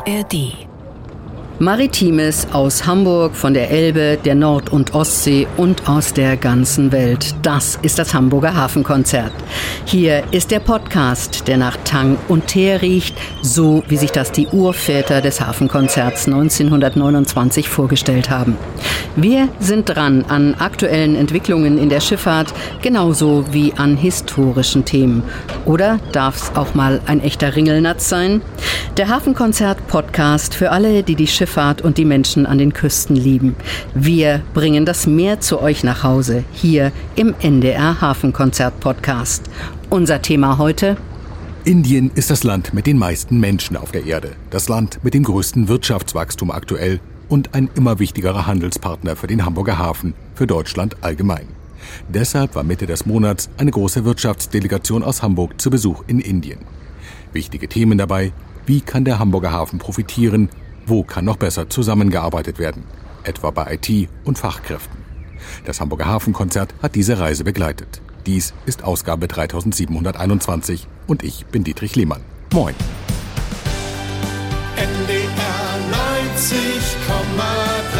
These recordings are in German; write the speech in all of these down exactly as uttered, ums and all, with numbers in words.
A R D. Maritimes aus Hamburg, von der Elbe, der Nord- und Ostsee und aus der ganzen Welt. Das ist das Hamburger Hafenkonzert. Hier ist der Podcast, der nach Tang und Teer riecht, so wie sich das die Urväter des Hafenkonzerts neunzehnhundertneunundzwanzig vorgestellt haben. Wir sind dran an aktuellen Entwicklungen in der Schifffahrt, genauso wie an historischen Themen. Oder darf es auch mal ein echter Ringelnatz sein? Der Hafenkonzert-Podcast für alle, die die Schifffahrt und die Menschen an den Küsten lieben. Wir bringen das Meer zu euch nach Hause, hier im N D R Hafenkonzert-Podcast. Unser Thema heute: Indien ist das Land mit den meisten Menschen auf der Erde, das Land mit dem größten Wirtschaftswachstum aktuell und ein immer wichtigerer Handelspartner für den Hamburger Hafen, für Deutschland allgemein. Deshalb war Mitte des Monats eine große Wirtschaftsdelegation aus Hamburg zu Besuch in Indien. Wichtige Themen dabei: Wie kann der Hamburger Hafen profitieren? Wo kann noch besser zusammengearbeitet werden? Etwa bei I T und Fachkräften. Das Hamburger Hafenkonzert hat diese Reise begleitet. Dies ist Ausgabe dreitausendsiebenhunderteinundzwanzig und ich bin Dietrich Lehmann. Moin. N D R neunzig Komma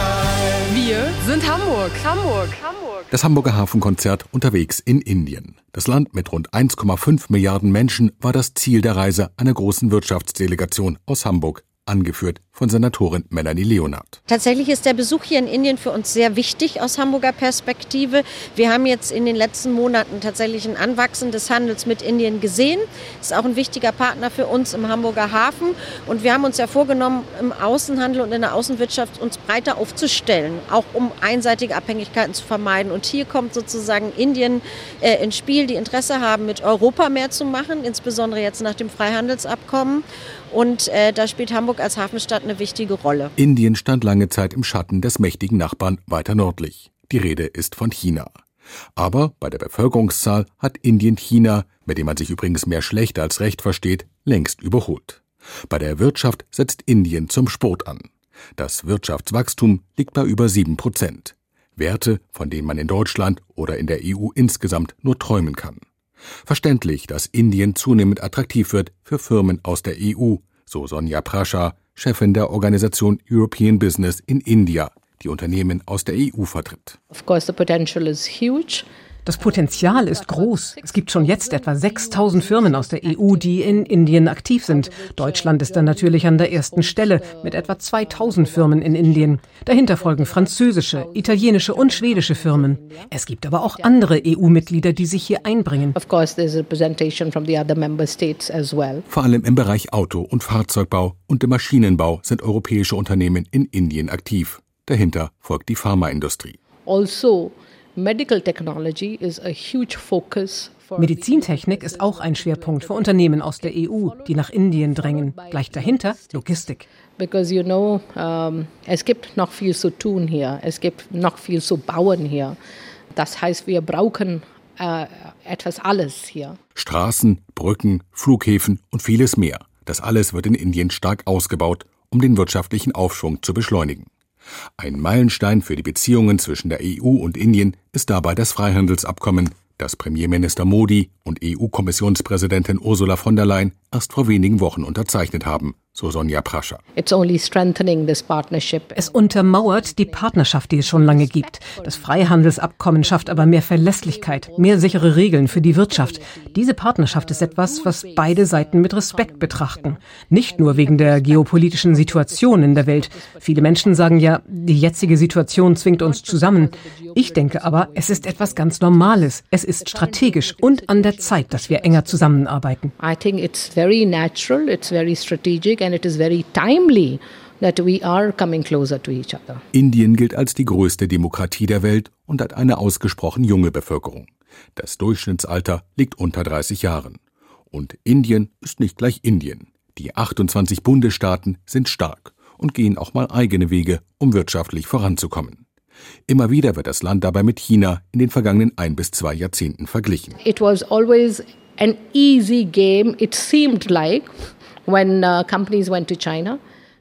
drei. Wir sind Hamburg, Hamburg, Hamburg. Das Hamburger Hafenkonzert unterwegs in Indien. Das Land mit rund eins Komma fünf Milliarden Menschen war das Ziel der Reise einer großen Wirtschaftsdelegation aus Hamburg, angeführt von Senatorin Melanie Leonard. Tatsächlich ist der Besuch hier in Indien für uns sehr wichtig aus Hamburger Perspektive. Wir haben jetzt in den letzten Monaten tatsächlich ein Anwachsen des Handels mit Indien gesehen. Ist auch ein wichtiger Partner für uns im Hamburger Hafen. Und wir haben uns ja vorgenommen, im Außenhandel und in der Außenwirtschaft uns breiter aufzustellen, auch um einseitige Abhängigkeiten zu vermeiden. Und hier kommt sozusagen Indien äh, ins Spiel, die Interesse haben, mit Europa mehr zu machen, insbesondere jetzt nach dem Freihandelsabkommen. Und äh, da spielt Hamburg als Hafenstadt eine wichtige Rolle. Indien stand lange Zeit im Schatten des mächtigen Nachbarn weiter nördlich. Die Rede ist von China. Aber bei der Bevölkerungszahl hat Indien China, mit dem man sich übrigens mehr schlecht als recht versteht, längst überholt. Bei der Wirtschaft setzt Indien zum Spurt an. Das Wirtschaftswachstum liegt bei über sieben Prozent. Werte, von denen man in Deutschland oder in der E U insgesamt nur träumen kann. Verständlich, dass Indien zunehmend attraktiv wird für Firmen aus der E U, so Sonia Prascha, Chefin der Organisation European Business in India, die Unternehmen aus der E U vertritt. Of course, the potential is huge. Das Potenzial ist groß. Es gibt schon jetzt etwa sechstausend Firmen aus der E U, die in Indien aktiv sind. Deutschland ist dann natürlich an der ersten Stelle mit etwa zweitausend Firmen in Indien. Dahinter folgen französische, italienische und schwedische Firmen. Es gibt aber auch andere E U-Mitglieder, die sich hier einbringen. Of course, there's representation from the other member states as well. Vor allem im Bereich Auto- und Fahrzeugbau und im Maschinenbau sind europäische Unternehmen in Indien aktiv. Dahinter folgt die Pharmaindustrie. Also, Medical technology is a huge focus. Medizintechnik ist auch ein Schwerpunkt für Unternehmen aus der E U, die nach Indien drängen. Gleich dahinter Logistik. Because you know, um, es gibt noch viel zu tun hier. Es gibt noch viel zu bauen hier. Das heißt, wir brauchen äh, etwas alles hier. Straßen, Brücken, Flughäfen und vieles mehr. Das alles wird in Indien stark ausgebaut, um den wirtschaftlichen Aufschwung zu beschleunigen. Ein Meilenstein für die Beziehungen zwischen der E U und Indien ist dabei das Freihandelsabkommen, das Premierminister Modi und E U-Kommissionspräsidentin Ursula von der Leyen erst vor wenigen Wochen unterzeichnet haben, so Sonia Prascha. It's only strengthening this partnership. Es untermauert die Partnerschaft, die es schon lange gibt. Das Freihandelsabkommen schafft aber mehr Verlässlichkeit, mehr sichere Regeln für die Wirtschaft. Diese Partnerschaft ist etwas, was beide Seiten mit Respekt betrachten. Nicht nur wegen der geopolitischen Situation in der Welt. Viele Menschen sagen ja, die jetzige Situation zwingt uns zusammen. Ich denke aber, es ist etwas ganz Normales. Es ist strategisch und an der Zeit, dass wir enger zusammenarbeiten. I think it's very natural, it's very strategic and it is very timely that we are coming closer to each other. Indien gilt als die größte Demokratie der Welt und hat eine ausgesprochen junge Bevölkerung. Das Durchschnittsalter liegt unter dreißig Jahren. Und Indien ist nicht gleich Indien. Die achtundzwanzig Bundesstaaten sind stark und gehen auch mal eigene Wege, um wirtschaftlich voranzukommen. Immer wieder wird das Land dabei mit China in den vergangenen ein bis zwei Jahrzehnten verglichen. It was always an easy game, it seemed like, when uh, companies went to China.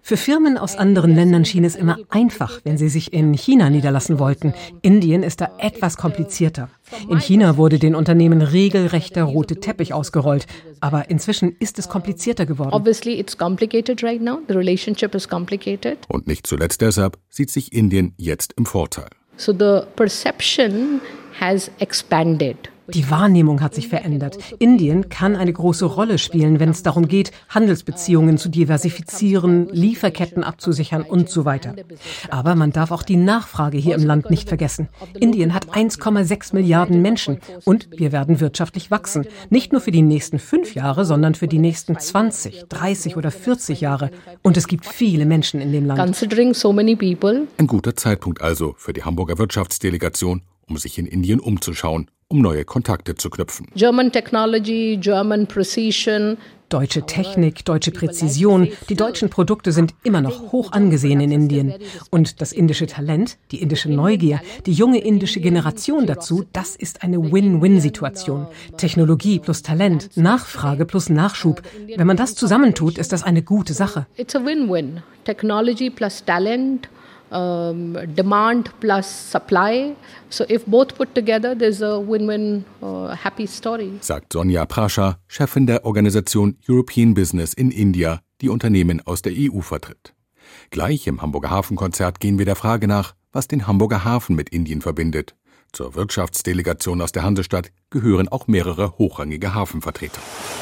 Für Firmen aus anderen Ländern schien es immer einfach, wenn sie sich in China niederlassen wollten. Indien ist da etwas komplizierter. In China wurde den Unternehmen regelrecht der rote Teppich ausgerollt. Aber inzwischen ist es komplizierter geworden. Obviously it's complicated right now. The relationship is complicated. Und nicht zuletzt deshalb sieht sich Indien jetzt im Vorteil. So the perception has expanded. Die Wahrnehmung hat sich verändert. Indien kann eine große Rolle spielen, wenn es darum geht, Handelsbeziehungen zu diversifizieren, Lieferketten abzusichern und so weiter. Aber man darf auch die Nachfrage hier im Land nicht vergessen. Indien hat eins Komma sechs Milliarden Menschen und wir werden wirtschaftlich wachsen. Nicht nur für die nächsten fünf Jahre, sondern für die nächsten zwanzig, dreißig oder vierzig Jahre. Und es gibt viele Menschen in dem Land. Considering so many people. Ein guter Zeitpunkt also für die Hamburger Wirtschaftsdelegation, um sich in Indien umzuschauen, um neue Kontakte zu knüpfen. German Technology, German Precision. Deutsche Technik, deutsche Präzision. Die deutschen Produkte sind immer noch hoch angesehen in Indien. Und das indische Talent, die indische Neugier, die junge indische Generation dazu, das ist eine Win-Win-Situation. Technologie plus Talent, Nachfrage plus Nachschub. Wenn man das zusammentut, ist das eine gute Sache. It's a win-win. Technology plus talent. Um, demand plus supply. So if both put together, there's a win-win, uh, happy story. Sagt Sonja Prascha, Chefin der Organisation European Business in India, die Unternehmen aus der E U vertritt. Gleich im Hamburger Hafenkonzert gehen wir der Frage nach, was den Hamburger Hafen mit Indien verbindet. Zur Wirtschaftsdelegation aus der Hansestadt gehören auch mehrere hochrangige Hafenvertreter.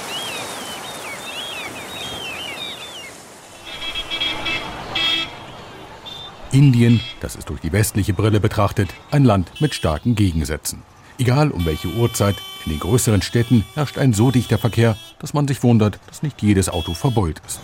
Indien, das ist durch die westliche Brille betrachtet, ein Land mit starken Gegensätzen. Egal um welche Uhrzeit, in den größeren Städten herrscht ein so dichter Verkehr, dass man sich wundert, dass nicht jedes Auto verbeult ist.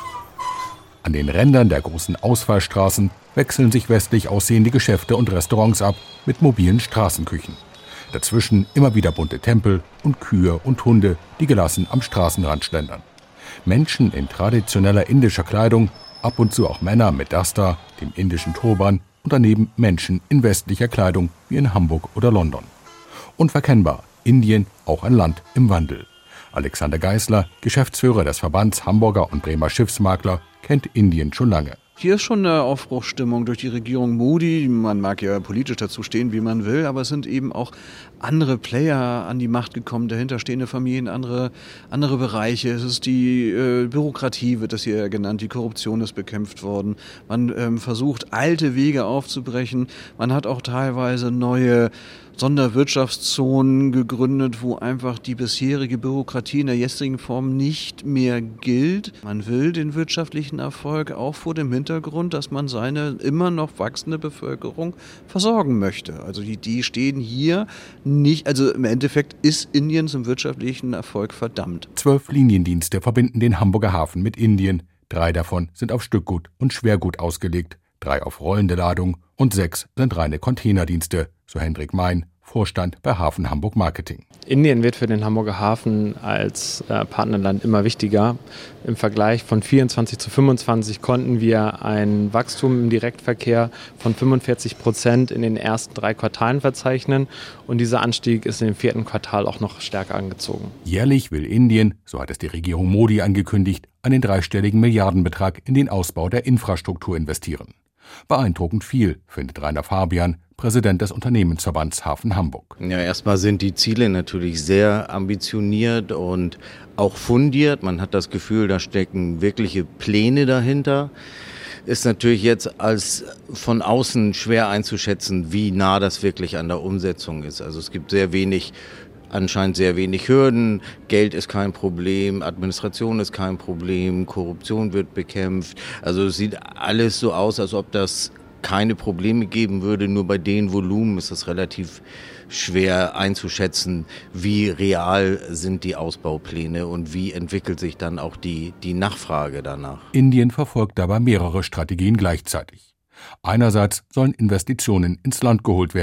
An den Rändern der großen Ausfallstraßen wechseln sich westlich aussehende Geschäfte und Restaurants ab mit mobilen Straßenküchen. Dazwischen immer wieder bunte Tempel und Kühe und Hunde, die gelassen am Straßenrand schlendern. Menschen in traditioneller indischer Kleidung, ab und zu auch Männer mit Dasta, dem indischen Turban und daneben Menschen in westlicher Kleidung wie in Hamburg oder London. Unverkennbar, Indien auch ein Land im Wandel. Alexander Geisler, Geschäftsführer des Verbands Hamburger und Bremer Schiffsmakler, kennt Indien schon lange. Hier ist schon eine Aufbruchsstimmung durch die Regierung Modi. Man mag ja politisch dazu stehen, wie man will, aber es sind eben auch andere Player an die Macht gekommen, dahinterstehende Familien, andere, andere Bereiche. Es ist die äh, Bürokratie, wird das hier genannt, die Korruption ist bekämpft worden. Man ähm, versucht, alte Wege aufzubrechen. Man hat auch teilweise neue Sonderwirtschaftszonen gegründet, wo einfach die bisherige Bürokratie in der jetzigen Form nicht mehr gilt. Man will den wirtschaftlichen Erfolg auch vor dem Hintergrund, dass man seine immer noch wachsende Bevölkerung versorgen möchte. Also die, die stehen hier nicht, also im Endeffekt ist Indien zum wirtschaftlichen Erfolg verdammt. Zwölf Liniendienste verbinden den Hamburger Hafen mit Indien. Drei davon sind auf Stückgut und Schwergut ausgelegt, drei auf rollende Ladung und sechs sind reine Containerdienste, so Hendrik Mein, Vorstand bei Hafen Hamburg Marketing. Indien wird für den Hamburger Hafen als äh, Partnerland immer wichtiger. Im Vergleich von vierundzwanzig zu fünfundzwanzig konnten wir ein Wachstum im Direktverkehr von fünfundvierzig Prozent in den ersten drei Quartalen verzeichnen und dieser Anstieg ist im vierten Quartal auch noch stärker angezogen. Jährlich will Indien, so hat es die Regierung Modi angekündigt, einen dreistelligen Milliardenbetrag in den Ausbau der Infrastruktur investieren. Beeindruckend viel, findet Rainer Fabian, Präsident des Unternehmensverbands Hafen Hamburg. Ja, erstmal sind die Ziele natürlich sehr ambitioniert und auch fundiert. Man hat das Gefühl, da stecken wirkliche Pläne dahinter. Ist natürlich jetzt als von außen schwer einzuschätzen, wie nah das wirklich an der Umsetzung ist. Also es gibt sehr wenig Anscheinend sehr wenig Hürden, Geld ist kein Problem, Administration ist kein Problem, Korruption wird bekämpft. Also es sieht alles so aus, als ob das keine Probleme geben würde. Nur bei den Volumen ist es relativ schwer einzuschätzen, wie real sind die Ausbaupläne und wie entwickelt sich dann auch die, die Nachfrage danach. Indien verfolgt dabei mehrere Strategien gleichzeitig. Einerseits sollen Investitionen ins Land geholt werden,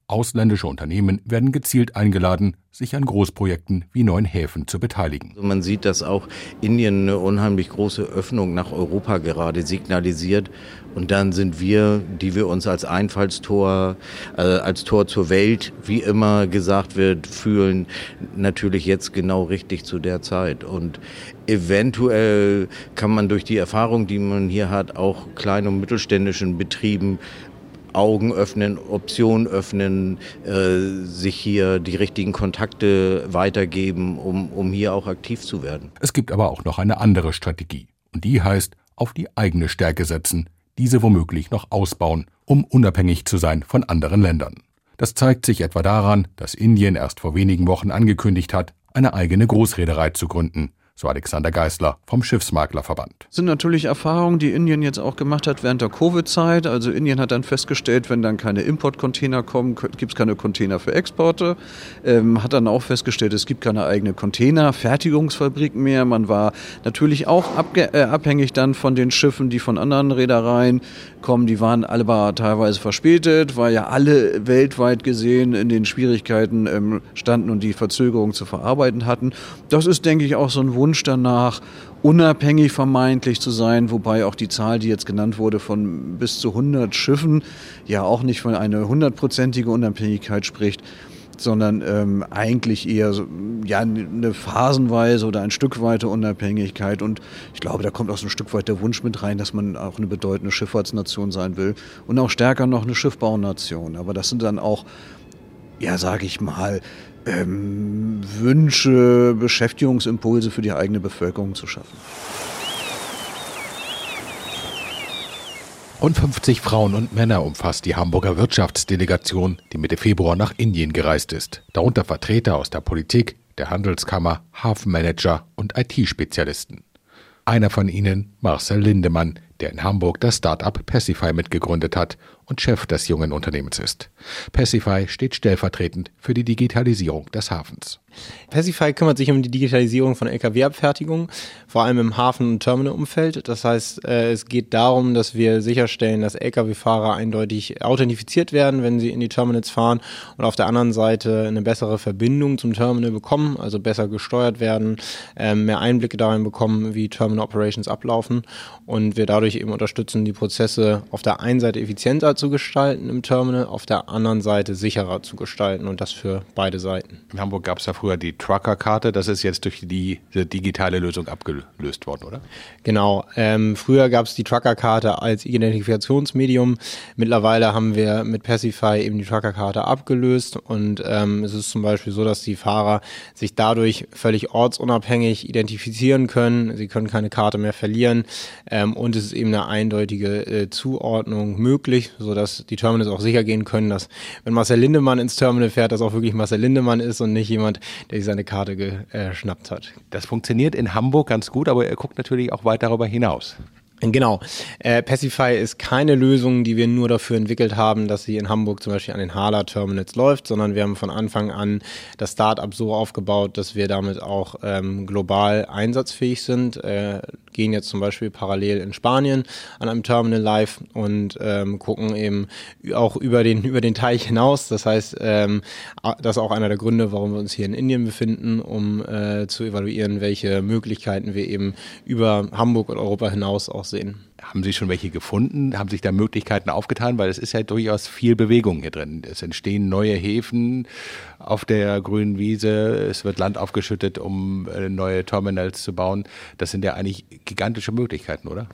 Ausländische Unternehmen werden gezielt eingeladen, sich an Großprojekten wie neuen Häfen zu beteiligen. Man sieht, dass auch Indien eine unheimlich große Öffnung nach Europa gerade signalisiert. Und dann sind wir, die wir uns als Einfallstor, äh, als Tor zur Welt, wie immer gesagt wird, fühlen, natürlich jetzt genau richtig zu der Zeit. Und eventuell kann man durch die Erfahrung, die man hier hat, auch kleinen und mittelständischen Betrieben Augen öffnen, Optionen öffnen, äh, sich hier die richtigen Kontakte weitergeben, um, um hier auch aktiv zu werden. Es gibt aber auch noch eine andere Strategie. Und die heißt, auf die eigene Stärke setzen, diese womöglich noch ausbauen, um unabhängig zu sein von anderen Ländern. Das zeigt sich etwa daran, dass Indien erst vor wenigen Wochen angekündigt hat, eine eigene Großreederei zu gründen. So Alexander Geisler vom Schiffsmaklerverband. Das sind natürlich Erfahrungen, die Indien jetzt auch gemacht hat während der Covid-Zeit. Also Indien hat dann festgestellt, wenn dann keine Importcontainer kommen, gibt es keine Container für Exporte. Ähm, hat dann auch festgestellt, es gibt keine eigene Container-Fertigungsfabrik mehr. Man war natürlich auch abge- äh, abhängig dann von den Schiffen, die von anderen Reedereien kommen. Die waren alle war teilweise verspätet, weil ja alle weltweit gesehen in den Schwierigkeiten ähm, standen und die Verzögerung zu verarbeiten hatten. Das ist, denke ich, auch so ein Wunsch danach, unabhängig vermeintlich zu sein, wobei auch die Zahl, die jetzt genannt wurde, von bis zu hundert Schiffen, ja auch nicht von einer hundertprozentige Unabhängigkeit spricht, sondern ähm, eigentlich eher so, ja, eine phasenweise oder ein Stück weite Unabhängigkeit. Und ich glaube, da kommt auch so ein Stück weit der Wunsch mit rein, dass man auch eine bedeutende Schifffahrtsnation sein will und auch stärker noch eine Schiffbaunation. Aber das sind dann auch, ja, sage ich mal, Ähm, Wünsche, Beschäftigungsimpulse für die eigene Bevölkerung zu schaffen. Rund fünfzig Frauen und Männer umfasst die Hamburger Wirtschaftsdelegation, die Mitte Februar nach Indien gereist ist. Darunter Vertreter aus der Politik, der Handelskammer, Hafenmanager und I T-Spezialisten. Einer von ihnen, Marcel Lindemann, der in Hamburg das Start-up Pacify mitgegründet hat und Chef des jungen Unternehmens ist. Pacify steht stellvertretend für die Digitalisierung des Hafens. Pacify kümmert sich um die Digitalisierung von L K W-Abfertigung, vor allem im Hafen- und Terminalumfeld. Das heißt, es geht darum, dass wir sicherstellen, dass L K W-Fahrer eindeutig authentifiziert werden, wenn sie in die Terminals fahren und auf der anderen Seite eine bessere Verbindung zum Terminal bekommen, also besser gesteuert werden, mehr Einblicke darin bekommen, wie Terminal Operations ablaufen und wir dadurch eben unterstützen, die Prozesse auf der einen Seite effizienter zu gestalten im Terminal, auf der anderen Seite sicherer zu gestalten und das für beide Seiten. In Hamburg gab es ja früher die Trucker-Karte, das ist jetzt durch die, die digitale Lösung abgelöst worden, oder? Genau, ähm, früher gab es die Trucker-Karte als Identifikationsmedium, mittlerweile haben wir mit Pacify eben die Trucker-Karte abgelöst und ähm, es ist zum Beispiel so, dass die Fahrer sich dadurch völlig ortsunabhängig identifizieren können, sie können keine Karte mehr verlieren ähm, und es ist eben eine eindeutige äh, Zuordnung möglich, sodass die Terminals auch sicher gehen können, dass wenn Marcel Lindemann ins Terminal fährt, dass auch wirklich Marcel Lindemann ist und nicht jemand, der sich seine Karte geschnappt hat. Das funktioniert in Hamburg ganz gut, aber er guckt natürlich auch weit darüber hinaus. Genau. Äh, Pacify ist keine Lösung, die wir nur dafür entwickelt haben, dass sie in Hamburg zum Beispiel an den Hala-Terminals läuft, sondern wir haben von Anfang an das Startup so aufgebaut, dass wir damit auch ähm, global einsatzfähig sind. Äh, gehen jetzt zum Beispiel parallel in Spanien an einem Terminal live und ähm, gucken eben auch über den, über den Teich hinaus. Das heißt, ähm, das ist auch einer der Gründe, warum wir uns hier in Indien befinden, um äh, zu evaluieren, welche Möglichkeiten wir eben über Hamburg und Europa hinaus auch sehen. Haben Sie schon welche gefunden? Haben sich da Möglichkeiten aufgetan? Weil es ist ja durchaus viel Bewegung hier drin. Es entstehen neue Häfen auf der grünen Wiese. Es wird Land aufgeschüttet, um neue Terminals zu bauen. Das sind ja eigentlich gigantische Möglichkeiten, oder?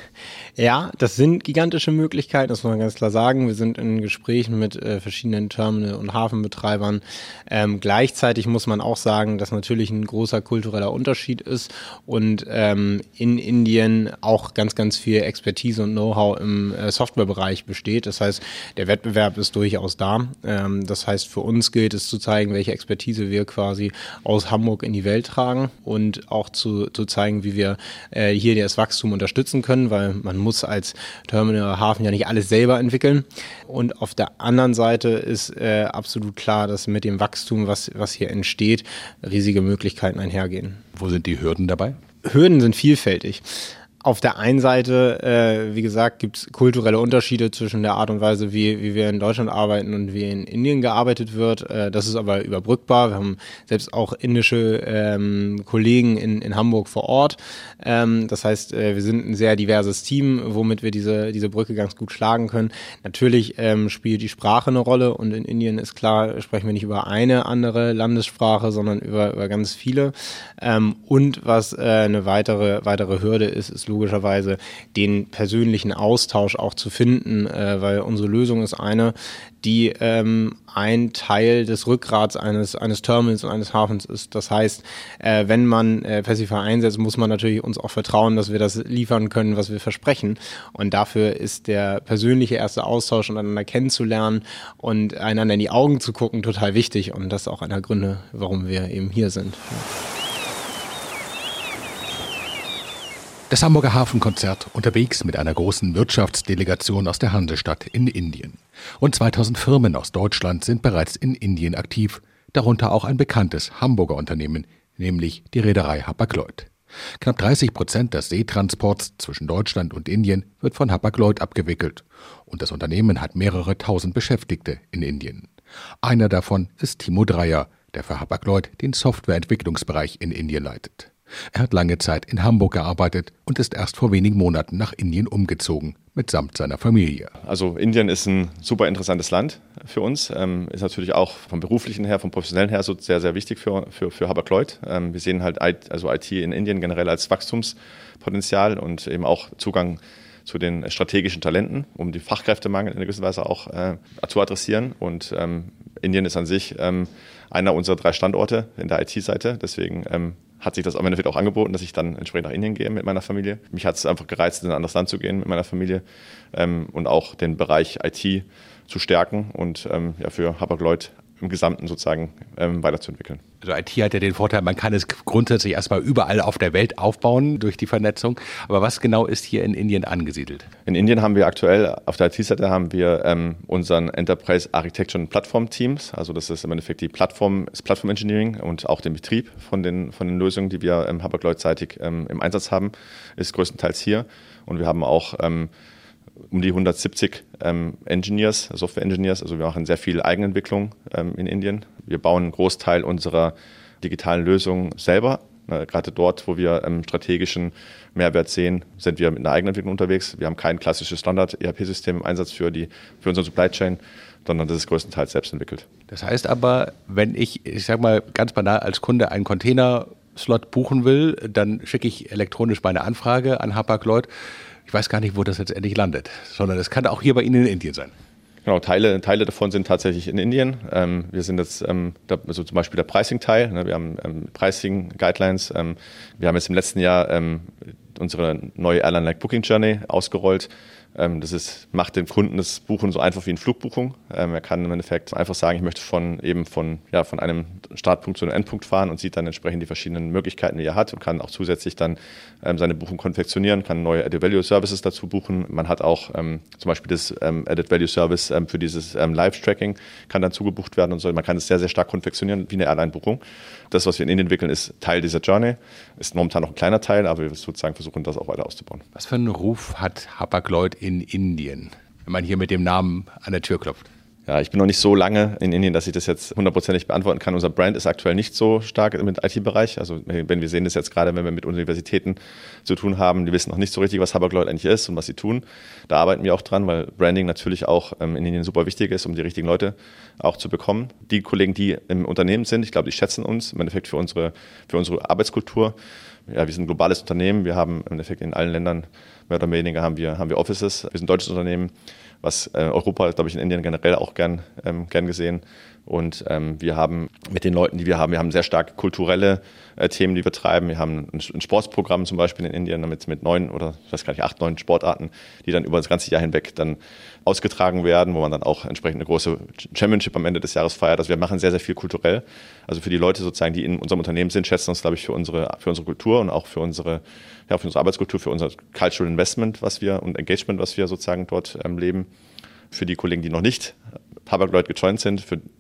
Ja, das sind gigantische Möglichkeiten, das muss man ganz klar sagen. Wir sind in Gesprächen mit äh, verschiedenen Terminal- und Hafenbetreibern. Ähm, gleichzeitig muss man auch sagen, dass natürlich ein großer kultureller Unterschied ist und ähm, in Indien auch ganz, ganz viel Expertise und Know-how im äh, Softwarebereich besteht. Das heißt, der Wettbewerb ist durchaus da. Ähm, das heißt, für uns gilt es zu zeigen, welche Expertise wir quasi aus Hamburg in die Welt tragen und auch zu, zu zeigen, wie wir äh, hier das Wachstum unterstützen können, weil man muss als Terminal Hafen ja nicht alles selber entwickeln. Und auf der anderen Seite ist äh, absolut klar, dass mit dem Wachstum, was, was hier entsteht, riesige Möglichkeiten einhergehen. Wo sind die Hürden dabei? Hürden sind vielfältig. Auf der einen Seite, äh, wie gesagt, gibt es kulturelle Unterschiede zwischen der Art und Weise, wie, wie wir in Deutschland arbeiten und wie in Indien gearbeitet wird. Äh, das ist aber überbrückbar. Wir haben selbst auch indische ähm, Kollegen in, in Hamburg vor Ort. Ähm, das heißt, äh, wir sind ein sehr diverses Team, womit wir diese, diese Brücke ganz gut schlagen können. Natürlich ähm, spielt die Sprache eine Rolle und in Indien ist klar, sprechen wir nicht über eine andere Landessprache, sondern über, über ganz viele. Ähm, und was äh, eine weitere, weitere Hürde ist, ist logischerweise den persönlichen Austausch auch zu finden, äh, weil unsere Lösung ist eine, die ähm, ein Teil des Rückgrats eines, eines Terminals und eines Hafens ist. Das heißt, äh, wenn man äh, Pacify einsetzt, muss man natürlich uns auch vertrauen, dass wir das liefern können, was wir versprechen. Und dafür ist der persönliche erste Austausch und einander kennenzulernen und einander in die Augen zu gucken total wichtig. Und das ist auch einer der Gründe, warum wir eben hier sind. Das Hamburger Hafenkonzert unterwegs mit einer großen Wirtschaftsdelegation aus der Hansestadt in Indien. Rund zweitausend Firmen aus Deutschland sind bereits in Indien aktiv, darunter auch ein bekanntes Hamburger Unternehmen, nämlich die Reederei Hapag-Lloyd. Knapp dreißig Prozent des Seetransports zwischen Deutschland und Indien wird von Hapag-Lloyd abgewickelt. Und das Unternehmen hat mehrere tausend Beschäftigte in Indien. Einer davon ist Timo Dreyer, der für Hapag-Lloyd den Softwareentwicklungsbereich in Indien leitet. Er hat lange Zeit in Hamburg gearbeitet und ist erst vor wenigen Monaten nach Indien umgezogen, mitsamt seiner Familie. Also Indien ist ein super interessantes Land für uns, ähm, ist natürlich auch vom beruflichen her, vom professionellen her so sehr, sehr wichtig für, für, für Hapag-Lloyd. Ähm, wir sehen halt I, also I T in Indien generell als Wachstumspotenzial und eben auch Zugang zu den strategischen Talenten, um die Fachkräftemangel in einer gewissen Weise auch äh, zu adressieren. Und ähm, Indien ist an sich ähm, einer unserer drei Standorte in der I T-Seite, deswegen ähm, hat sich das am Endeffekt auch angeboten, dass ich dann entsprechend nach Indien gehe mit meiner Familie. Mich hat es einfach gereizt, in ein anderes Land zu gehen mit meiner Familie ähm, und auch den Bereich I T zu stärken und ähm, ja, für Hapag-Lloyd im Gesamten sozusagen ähm, weiterzuentwickeln. Also I T hat ja den Vorteil, man kann es grundsätzlich erstmal überall auf der Welt aufbauen durch die Vernetzung. Aber was genau ist hier in Indien angesiedelt? In Indien haben wir aktuell, auf der I T-Seite haben wir ähm, unseren Enterprise Architecture und Plattform Teams. Also das ist im Endeffekt die Plattform, das Plattform Engineering und auch den Betrieb von den, von den Lösungen, die wir ähm, Hapag-Lloyd-seitig ähm, im Einsatz haben, ist größtenteils hier. Und wir haben auch ähm, um die hundertsiebzig ähm, Engineers, Software-Engineers. Also wir machen sehr viel Eigenentwicklung ähm, in Indien. Wir bauen einen Großteil unserer digitalen Lösungen selber. Äh, gerade dort, wo wir ähm, strategischen Mehrwert sehen, sind wir mit einer Eigenentwicklung unterwegs. Wir haben kein klassisches Standard-E R P-System im Einsatz für, die, für unsere Supply Chain, sondern das ist größtenteils selbst entwickelt. Das heißt aber, wenn ich, ich sag mal ganz banal als Kunde einen Container-Slot buchen will, dann schicke ich elektronisch meine Anfrage an Hapag-Lloyd. Ich weiß gar nicht, wo das letztendlich landet, sondern es kann auch hier bei Ihnen in Indien sein. Genau, Teile, Teile davon sind tatsächlich in Indien. Ähm, wir sind jetzt, ähm, da, also zum Beispiel der Pricing-Teil, ne, wir haben ähm, Pricing-Guidelines. Ähm, wir haben jetzt im letzten Jahr ähm, unsere neue Airline-like Booking Journey ausgerollt. Ähm, das ist, macht dem Kunden das Buchen so einfach wie eine Flugbuchung. Ähm, er kann im Endeffekt einfach sagen, ich möchte von, eben von, ja, von einem Startpunkt zu einem Endpunkt fahren und sieht dann entsprechend die verschiedenen Möglichkeiten, die er hat und kann auch zusätzlich dann ähm, seine Buchung konfektionieren, kann neue Added Value Services dazu buchen. Man hat auch ähm, zum Beispiel das ähm, Added Value Service ähm, für dieses ähm, Live-Tracking kann dann zugebucht werden und so. Man kann es sehr, sehr stark konfektionieren wie eine Airline-Buchung. Das, was wir in Indien entwickeln, ist Teil dieser Journey. Ist momentan noch ein kleiner Teil, aber wir sozusagen versuchen, das auch weiter auszubauen. Was für einen Ruf hat Hapag-Lloyd in Indien, wenn man hier mit dem Namen an der Tür klopft? Ja, ich bin noch nicht so lange in Indien, dass ich das jetzt hundertprozentig beantworten kann. Unser Brand ist aktuell nicht so stark im I T-Bereich. Also wenn wir sehen das jetzt gerade, wenn wir mit Universitäten zu tun haben, die wissen noch nicht so richtig, was Hapag-Lloyd eigentlich ist und was sie tun. Da arbeiten wir auch dran, weil Branding natürlich auch in Indien super wichtig ist, um die richtigen Leute auch zu bekommen. Die Kollegen, die im Unternehmen sind, ich glaube, die schätzen uns im Endeffekt für unsere, für unsere Arbeitskultur. Ja, wir sind ein globales Unternehmen. Wir haben im Endeffekt in allen Ländern mehr oder weniger haben wir, haben wir Offices. Wir sind ein deutsches Unternehmen, was äh, Europa, glaube ich, in Indien generell auch gern, ähm, gern gesehen. Und ähm, wir haben mit den Leuten, die wir haben, wir haben sehr stark kulturelle äh, Themen, die wir betreiben. Wir haben ein, ein Sportsprogramm zum Beispiel in Indien mit, mit neun oder ich weiß gar nicht, acht, neun Sportarten, die dann über das ganze Jahr hinweg dann ausgetragen werden, wo man dann auch entsprechend eine große Championship am Ende des Jahres feiert. Also wir machen sehr, sehr viel kulturell. Also für die Leute sozusagen, die in unserem Unternehmen sind, schätzen uns, glaube ich, für unsere, für unsere Kultur und auch für unsere, ja, für unsere Arbeitskultur, für unser Cultural Investment, was wir und Engagement, was wir sozusagen dort ähm, leben. Für die Kollegen, die noch nicht Hapag-Lloyd gejoint sind, für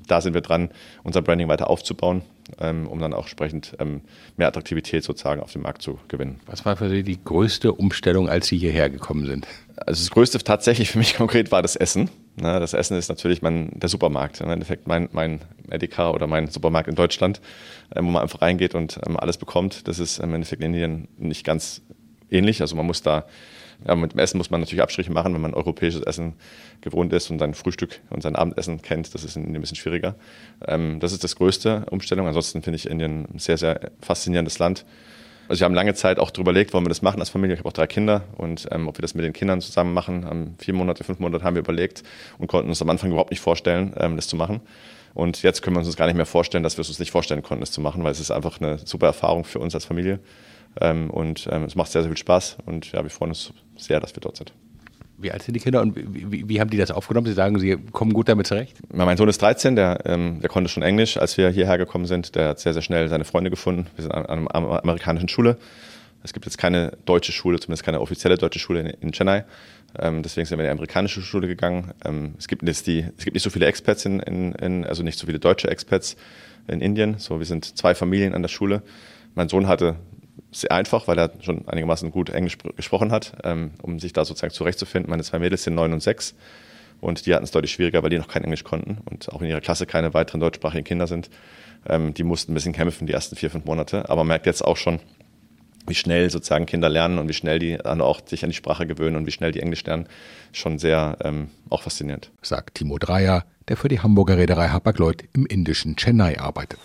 da sind wir dran, unser Branding weiter aufzubauen, ähm, um dann auch entsprechend ähm, mehr Attraktivität sozusagen auf dem Markt zu gewinnen. Was war für Sie die größte Umstellung, als Sie hierher gekommen sind? Also das Größte tatsächlich für mich konkret war das Essen. Das Essen ist natürlich mein, der Supermarkt, im Endeffekt mein, mein Edeka oder mein Supermarkt in Deutschland, wo man einfach reingeht und alles bekommt. Das ist im Endeffekt in Indien nicht ganz ähnlich. Also man muss da, ja, mit dem Essen muss man natürlich Abstriche machen, wenn man europäisches Essen gewohnt ist und sein Frühstück und sein Abendessen kennt. Das ist in Indien ein bisschen schwieriger. Das ist das größte Umstellung. Ansonsten finde ich Indien ein sehr, sehr faszinierendes Land. Also wir haben lange Zeit auch darüber überlegt, wollen wir das machen als Familie. Ich habe auch drei Kinder und ähm, ob wir das mit den Kindern zusammen machen. Um, vier Monate, fünf Monate haben wir überlegt und konnten uns am Anfang überhaupt nicht vorstellen, ähm, das zu machen. Und jetzt können wir uns gar nicht mehr vorstellen, dass wir es uns nicht vorstellen konnten, das zu machen, weil es ist einfach eine super Erfahrung für uns als Familie. Ähm, und ähm, es macht sehr, sehr viel Spaß und ja, wir freuen uns sehr, dass wir dort sind. Wie alt sind die Kinder und wie, wie, wie haben die das aufgenommen? Sie sagen, sie kommen gut damit zurecht? Mein Sohn ist dreizehn, der, ähm, der konnte schon Englisch, als wir hierher gekommen sind. Der hat sehr, sehr schnell seine Freunde gefunden. Wir sind an einer amerikanischen Schule. Es gibt jetzt keine deutsche Schule, zumindest keine offizielle deutsche Schule in, in Chennai. Ähm, deswegen sind wir in die amerikanische Schule gegangen. Ähm, es, gibt jetzt die, es gibt nicht so viele Expats, in, in, in, also nicht so viele deutsche Expats in Indien. So, wir sind zwei Familien an der Schule. Mein Sohn hatte sehr einfach, weil er schon einigermaßen gut Englisch gesprochen hat, ähm, um sich da sozusagen zurechtzufinden. Meine zwei Mädels sind neun und sechs und die hatten es deutlich schwieriger, weil die noch kein Englisch konnten und auch in ihrer Klasse keine weiteren deutschsprachigen Kinder sind. Ähm, die mussten ein bisschen kämpfen die ersten vier, fünf Monate, aber man merkt jetzt auch schon, wie schnell sozusagen Kinder lernen und wie schnell die dann auch sich an die Sprache gewöhnen und wie schnell die Englisch lernen. Schon sehr ähm, auch faszinierend. Sagt Timo Dreyer, der für die Hamburger Reederei Hapag-Lloyd im indischen Chennai arbeitet.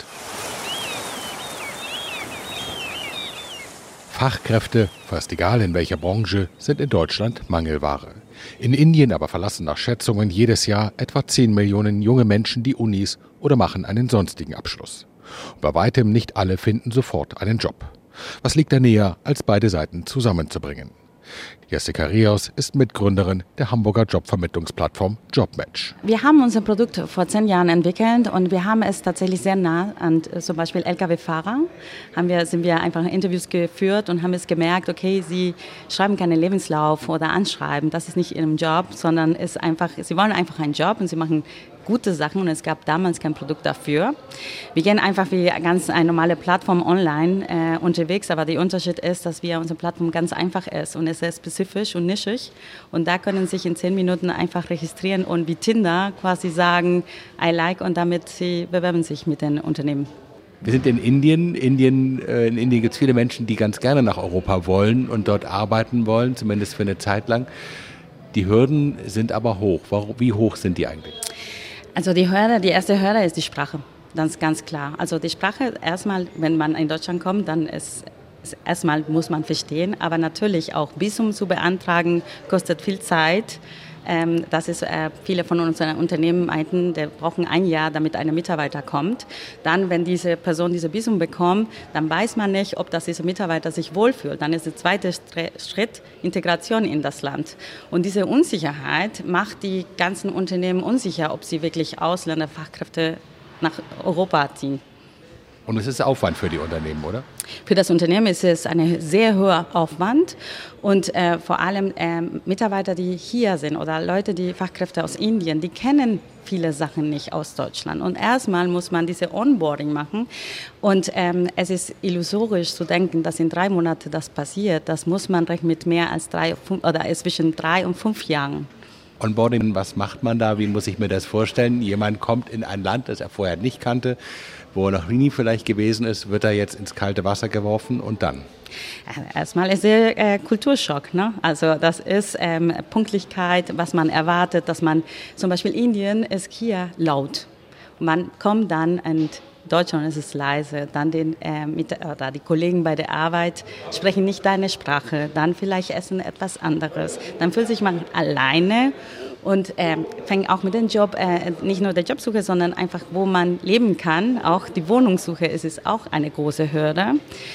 Fachkräfte, fast egal in welcher Branche, sind in Deutschland Mangelware. In Indien aber verlassen nach Schätzungen jedes Jahr etwa zehn Millionen junge Menschen die Unis oder machen einen sonstigen Abschluss. Und bei weitem nicht alle finden sofort einen Job. Was liegt da näher, als beide Seiten zusammenzubringen? Jessica Rios ist Mitgründerin der Hamburger Jobvermittlungsplattform Jobmatch. Wir haben unser Produkt vor zehn Jahren entwickelt und wir haben es tatsächlich sehr nah an zum Beispiel L K W-Fahrer. Haben wir, sind wir einfach Interviews geführt und haben es gemerkt, okay, sie schreiben keinen Lebenslauf oder anschreiben. Das ist nicht ihrem Job, sondern ist einfach, sie wollen einfach einen Job und sie machen gute Sachen und es gab damals kein Produkt dafür. Wir gehen einfach wie ganz eine normale Plattform online äh, unterwegs, aber der Unterschied ist, dass wir unsere Plattform ganz einfach ist und es ist sehr spezifisch und nischig und da können sich in zehn Minuten einfach registrieren und wie Tinder quasi sagen, I like und damit sie bewerben sich mit den Unternehmen. Wir sind in Indien. Indien äh, in Indien gibt es viele Menschen, die ganz gerne nach Europa wollen und dort arbeiten wollen, zumindest für eine Zeit lang. Die Hürden sind aber hoch. Wie hoch sind die eigentlich? Also die Hürde, die erste Hürde ist die Sprache, das ist ganz klar. Also die Sprache, erstmal, wenn man in Deutschland kommt, dann ist, ist erstmal muss man verstehen, aber natürlich auch Visum zu beantragen, kostet viel Zeit. Ähm, das ist, äh, viele von unseren Unternehmen meinten, die brauchen ein Jahr, damit ein Mitarbeiter kommt. Dann, wenn diese Person diese Visum bekommt, dann weiß man nicht, ob das dieser Mitarbeiter sich wohlfühlt. Dann ist der zweite Schritt Integration in das Land. Und diese Unsicherheit macht die ganzen Unternehmen unsicher, ob sie wirklich Ausländerfachkräfte nach Europa ziehen. Und es ist Aufwand für die Unternehmen, oder? Für das Unternehmen ist es ein sehr hoher Aufwand und äh, vor allem äh, Mitarbeiter, die hier sind oder Leute, die Fachkräfte aus Indien, die kennen viele Sachen nicht aus Deutschland. Und erstmal muss man diese Onboarding machen und ähm, es ist illusorisch zu denken, dass in drei Monaten das passiert. Das muss man rechnen mit mehr als drei fünf, oder zwischen drei und fünf Jahren. Onboarding, was macht man da? Wie muss ich mir das vorstellen? Jemand kommt in ein Land, das er vorher nicht kannte, wo er noch nie vielleicht gewesen ist, wird er jetzt ins kalte Wasser geworfen und dann? Erstmal ist der äh, Kulturschock. Ne? Also das ist ähm, Pünktlichkeit, was man erwartet, dass man, zum Beispiel Indien ist hier laut. Man kommt dann und Deutschland ist es leise, dann den, äh, mit, oder die Kollegen bei der Arbeit sprechen nicht deine Sprache, dann vielleicht essen etwas anderes. Dann fühlt sich man alleine und äh, fängt auch mit dem Job, äh, nicht nur der Jobsuche, sondern einfach, wo man leben kann. Auch die Wohnungssuche ist es auch eine große Hürde.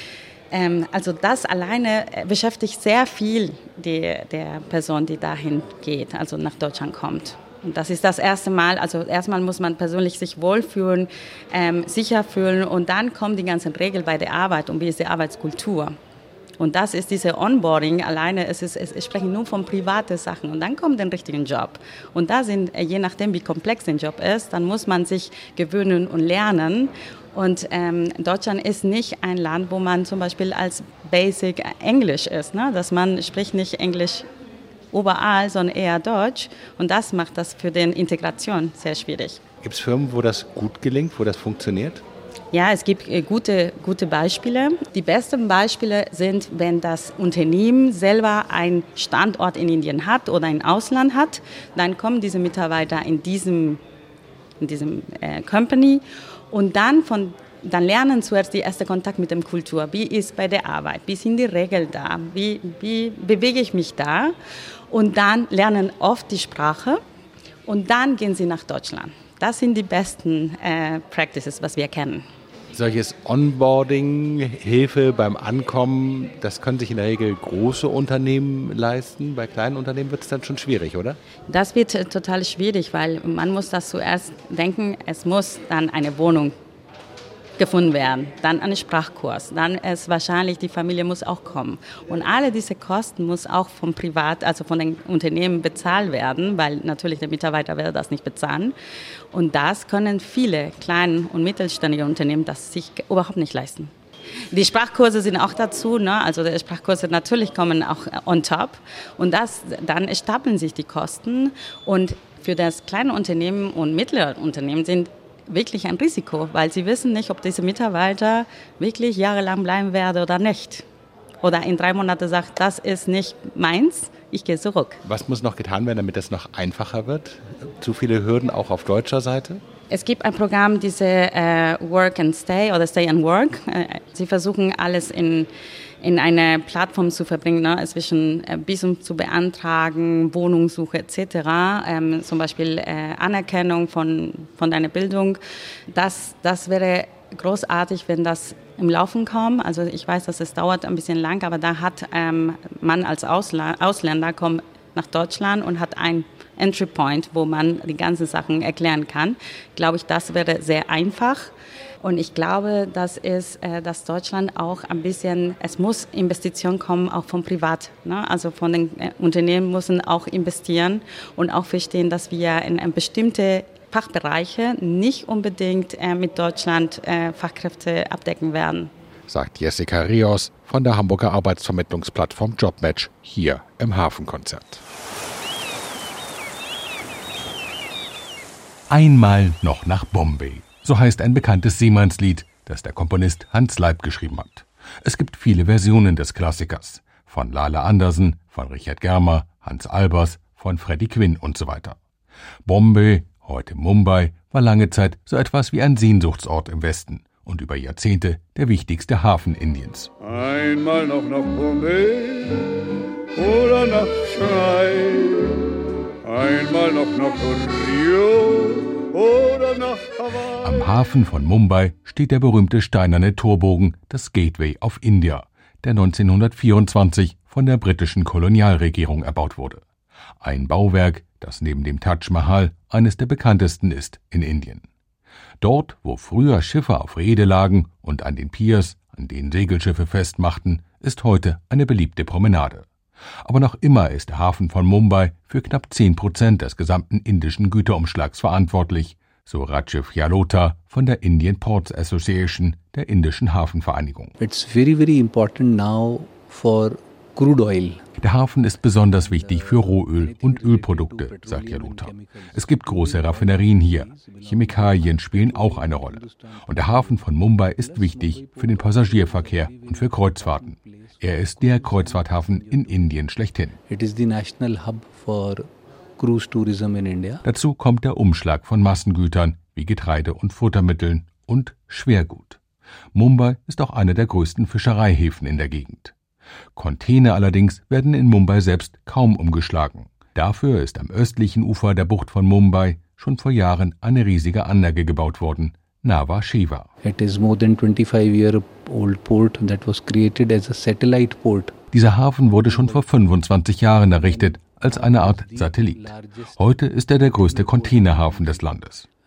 Ähm, also das alleine beschäftigt sehr viel die, der Person, die dahin geht, also nach Deutschland kommt. Und das ist das erste Mal, also erstmal muss man persönlich sich wohlfühlen, ähm, sicher fühlen und dann kommen die ganzen Regeln bei der Arbeit und wie ist die Arbeitskultur. Und das ist diese Onboarding alleine, es ist, es, es sprechen nur von privaten Sachen und dann kommt der richtige Job. Und da sind, je nachdem wie komplex der Job ist, dann muss man sich gewöhnen und lernen. Und ähm, Deutschland ist nicht ein Land, wo man zum Beispiel als Basic Englisch ist, ne? Dass man spricht nicht Englisch überall, sondern eher Deutsch. Und das macht das für die Integration sehr schwierig. Gibt es Firmen, wo das gut gelingt, wo das funktioniert? Ja, es gibt gute, gute Beispiele. Die besten Beispiele sind, wenn das Unternehmen selber einen Standort in Indien hat oder ein Ausland hat, dann kommen diese Mitarbeiter in diesem, in diesem äh, Company und dann, von, dann lernen zuerst die erste Kontakt mit der Kultur. Wie ist bei der Arbeit? Wie sind die Regeln da? Wie, wie bewege ich mich da? Und dann lernen oft die Sprache und dann gehen sie nach Deutschland. Das sind die besten äh, Practices, was wir kennen. Solches Onboarding, Hilfe beim Ankommen, das können sich in der Regel große Unternehmen leisten. Bei kleinen Unternehmen wird es dann schon schwierig, oder? Das wird äh, total schwierig, weil man muss das zuerst denken, es muss dann eine Wohnung gefunden werden, dann ein Sprachkurs, dann ist wahrscheinlich die Familie muss auch kommen. Und alle diese Kosten muss auch vom Privat, also von den Unternehmen bezahlt werden, weil natürlich der Mitarbeiter wird das nicht bezahlen. Und das können viele kleine und mittelständige Unternehmen das sich überhaupt nicht leisten. Die Sprachkurse sind auch dazu, ne? Also die Sprachkurse natürlich kommen auch on top und das, dann stapeln sich die Kosten und für das kleine Unternehmen und mittlere Unternehmen sind wirklich ein Risiko, weil sie wissen nicht, ob diese Mitarbeiter wirklich jahrelang bleiben werden oder nicht. Oder in drei Monaten sagt, das ist nicht meins, ich gehe zurück. Was muss noch getan werden, damit das noch einfacher wird? Zu viele Hürden auch auf deutscher Seite? Es gibt ein Programm, diese äh, Work and Stay oder Stay and Work. Äh, sie versuchen alles in in eine Plattform zu verbringen, ne, zwischen äh, Visum zu beantragen, Wohnungssuche et cetera, ähm, zum Beispiel äh, Anerkennung von, von deiner Bildung. Das, das wäre großartig, wenn das im Laufen kommt. Also ich weiß, dass es dauert ein bisschen lang, aber da hat ähm, man als Ausla- Ausländer kommt nach Deutschland und hat ein Entry Point, wo man die ganzen Sachen erklären kann. Glaube ich, das wäre sehr einfach. Und ich glaube, das ist, dass Deutschland auch ein bisschen, es muss Investitionen kommen, auch vom Privat. Ne? Also von den Unternehmen müssen auch investieren und auch verstehen, dass wir in bestimmte Fachbereiche nicht unbedingt mit Deutschland Fachkräfte abdecken werden. Sagt Jessica Rios von der Hamburger Arbeitsvermittlungsplattform Jobmatch hier im Hafenkonzert. Einmal noch nach Bombay. So heißt ein bekanntes Seemannslied, das der Komponist Hans Leib geschrieben hat. Es gibt viele Versionen des Klassikers. Von Lale Andersen, von Richard Germer, Hans Albers, von Freddie Quinn und so weiter. Bombay, heute Mumbai, war lange Zeit so etwas wie ein Sehnsuchtsort im Westen und über Jahrzehnte der wichtigste Hafen Indiens. Einmal noch nach Bombay oder nach Chennai, einmal noch nach Rio oder nach Hawaii. Am Hafen von Mumbai steht der berühmte steinerne Torbogen, das Gateway of India, der neunzehnhundertvierundzwanzig von der britischen Kolonialregierung erbaut wurde. Ein Bauwerk, das neben dem Taj Mahal eines der bekanntesten ist in Indien. Dort, wo früher Schiffe auf Reede lagen und an den Piers, an denen Segelschiffe festmachten, ist heute eine beliebte Promenade. Aber noch immer ist der Hafen von Mumbai für knapp zehn Prozent des gesamten indischen Güterumschlags verantwortlich, so Rajiv Jalota von der Indian Ports Association, der indischen Hafenvereinigung. It's very, very important now for crude oil. Der Hafen ist besonders wichtig für Rohöl und Ölprodukte, sagt Jalota. Es gibt große Raffinerien hier. Chemikalien spielen auch eine Rolle. Und der Hafen von Mumbai ist wichtig für den Passagierverkehr und für Kreuzfahrten. Er ist der Kreuzfahrthafen in Indien schlechthin. It is the national hub for cruise tourism in India. Dazu kommt der Umschlag von Massengütern wie Getreide und Futtermitteln und Schwergut. Mumbai ist auch einer der größten Fischereihäfen in der Gegend. Container allerdings werden in Mumbai selbst kaum umgeschlagen. Dafür ist am östlichen Ufer der Bucht von Mumbai schon vor Jahren eine riesige Anlage gebaut worden, Nhava Sheva. It is more than twenty-five year old port that was created as a satellite port. Dieser Hafen wurde schon vor fünfundzwanzig Jahren errichtet als eine Art Satellit. Heute ist er der größte Containerhafen des Landes.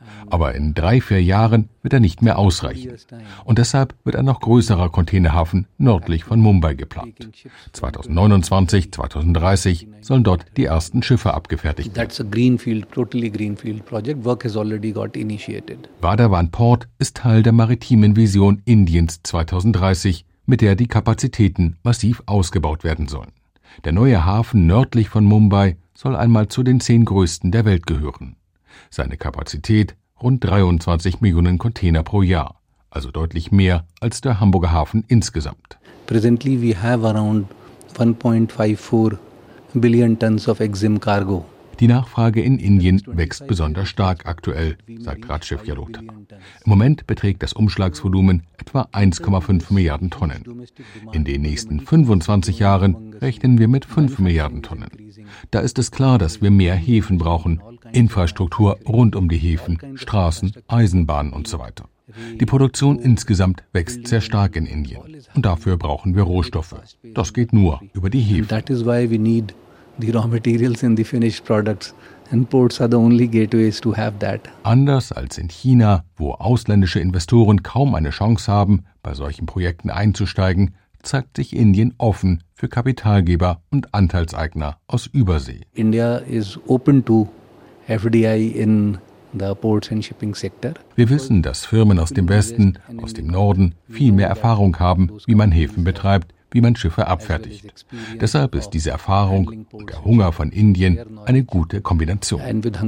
Aber in drei, vier Jahren wird er nicht mehr ausreichen. Und deshalb wird ein noch größerer Containerhafen nördlich von Mumbai geplant. zweitausendneunundzwanzig, zweitausenddreißig sollen dort die ersten Schiffe abgefertigt werden. That's a greenfield, totally greenfield project. Work has already got initiated. Vadhavan Port ist Teil der maritimen Vision Indiens zweitausenddreißig, mit der die Kapazitäten massiv ausgebaut werden sollen. Der neue Hafen nördlich von Mumbai soll einmal zu den zehn größten der Welt gehören. Seine Kapazität rund dreiundzwanzig Millionen Container pro Jahr, also deutlich mehr als der Hamburger Hafen insgesamt. Presently we have around one point five four billion tons of Exim cargo. Die Nachfrage in Indien wächst besonders stark aktuell, sagt Rajiv Jalota. Im Moment beträgt das Umschlagsvolumen etwa eins Komma fünf Milliarden Tonnen. In den nächsten fünfundzwanzig Jahren rechnen wir mit fünf Milliarden Tonnen. Da ist es klar, dass wir mehr Häfen brauchen, Infrastruktur rund um die Häfen, Straßen, Eisenbahnen und so weiter. Die Produktion insgesamt wächst sehr stark in Indien und dafür brauchen wir Rohstoffe. Das geht nur über die Häfen. That is why we need the raw materials and the finished products, and ports are the only gateways to have that. Anders als in China, wo ausländische Investoren kaum eine Chance haben, bei solchen Projekten einzusteigen, zeigt sich Indien offen für Kapitalgeber und Anteilseigner aus Übersee. India is open to F D I in the ports and shipping sector. Wir wissen, dass Firmen aus dem Westen, aus dem Norden viel mehr Erfahrung haben, wie man Häfen betreibt, wie man Schiffe abfertigt. Deshalb ist diese Erfahrung und der Hunger von Indien eine gute Kombination.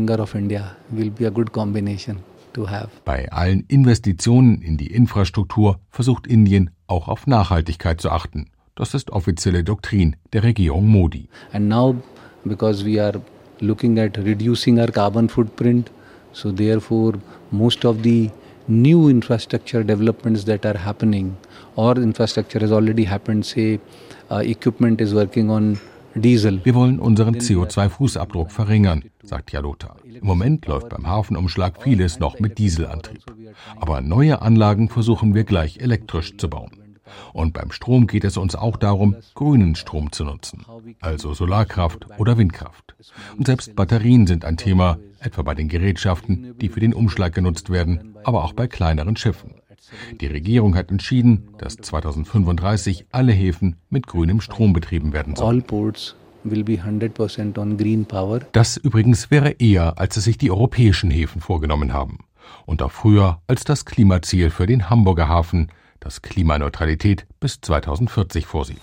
Bei allen Investitionen in die Infrastruktur versucht Indien auch auf Nachhaltigkeit zu achten. Das ist offizielle Doktrin der Regierung Modi. And now, because we are looking at reducing our carbon footprint, so therefore most of the new infrastructure developments that are happening, or infrastructure has already happened, say uh, equipment is working on diesel. Wir wollen unseren C O zwei Fußabdruck verringern, sagt Jalota. Im Moment läuft beim Hafenumschlag vieles noch mit Dieselantrieb. Aber neue Anlagen versuchen wir gleich elektrisch zu bauen. Und beim Strom geht es uns auch darum, grünen Strom zu nutzen, also Solarkraft oder Windkraft. Und selbst Batterien sind ein Thema, etwa bei den Gerätschaften, die für den Umschlag genutzt werden, aber auch bei kleineren Schiffen. Die Regierung hat entschieden, dass zweitausendfünfunddreißig alle Häfen mit grünem Strom betrieben werden sollen. Das übrigens wäre eher, als es sich die europäischen Häfen vorgenommen haben. Und auch früher als das Klimaziel für den Hamburger Hafen, das Klimaneutralität bis zweitausendvierzig vorsieht.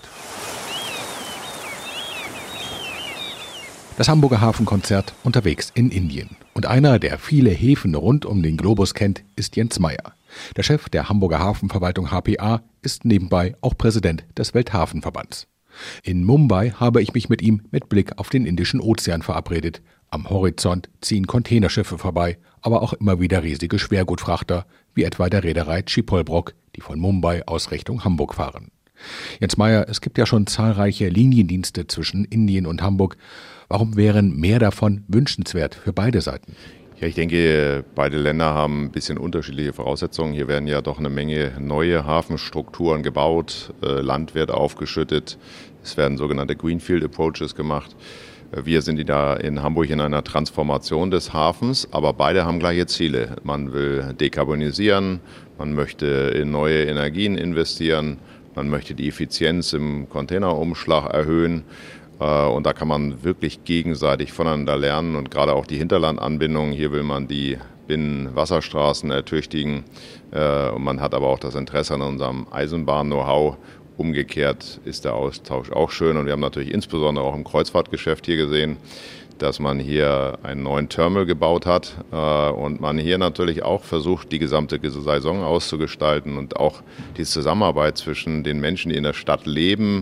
Das Hamburger Hafenkonzert unterwegs in Indien. Und einer, der viele Häfen rund um den Globus kennt, ist Jens Meyer. Der Chef der Hamburger Hafenverwaltung H P A ist nebenbei auch Präsident des Welthafenverbands. In Mumbai habe ich mich mit ihm mit Blick auf den Indischen Ozean verabredet. Am Horizont ziehen Containerschiffe vorbei, aber auch immer wieder riesige Schwergutfrachter, wie etwa der Reederei Chipolbrok, die von Mumbai aus Richtung Hamburg fahren. Jens Meyer, es gibt ja schon zahlreiche Liniendienste zwischen Indien und Hamburg. Warum wären mehr davon wünschenswert für beide Seiten? Ja, ich denke, beide Länder haben ein bisschen unterschiedliche Voraussetzungen. Hier werden ja doch eine Menge neue Hafenstrukturen gebaut, äh, Land wird aufgeschüttet, es werden sogenannte Greenfield Approaches gemacht. Wir sind da in Hamburg in einer Transformation des Hafens, aber beide haben gleiche Ziele. Man will dekarbonisieren, man möchte in neue Energien investieren, man möchte die Effizienz im Containerumschlag erhöhen. Und da kann man wirklich gegenseitig voneinander lernen und gerade auch die Hinterlandanbindung. Hier will man die Binnenwasserstraßen ertüchtigen und man hat aber auch das Interesse an unserem Eisenbahn-Know-how. Umgekehrt ist der Austausch auch schön und wir haben natürlich insbesondere auch im Kreuzfahrtgeschäft hier gesehen, dass man hier einen neuen Terminal gebaut hat und man hier natürlich auch versucht, die gesamte Saison auszugestalten und auch die Zusammenarbeit zwischen den Menschen, die in der Stadt leben,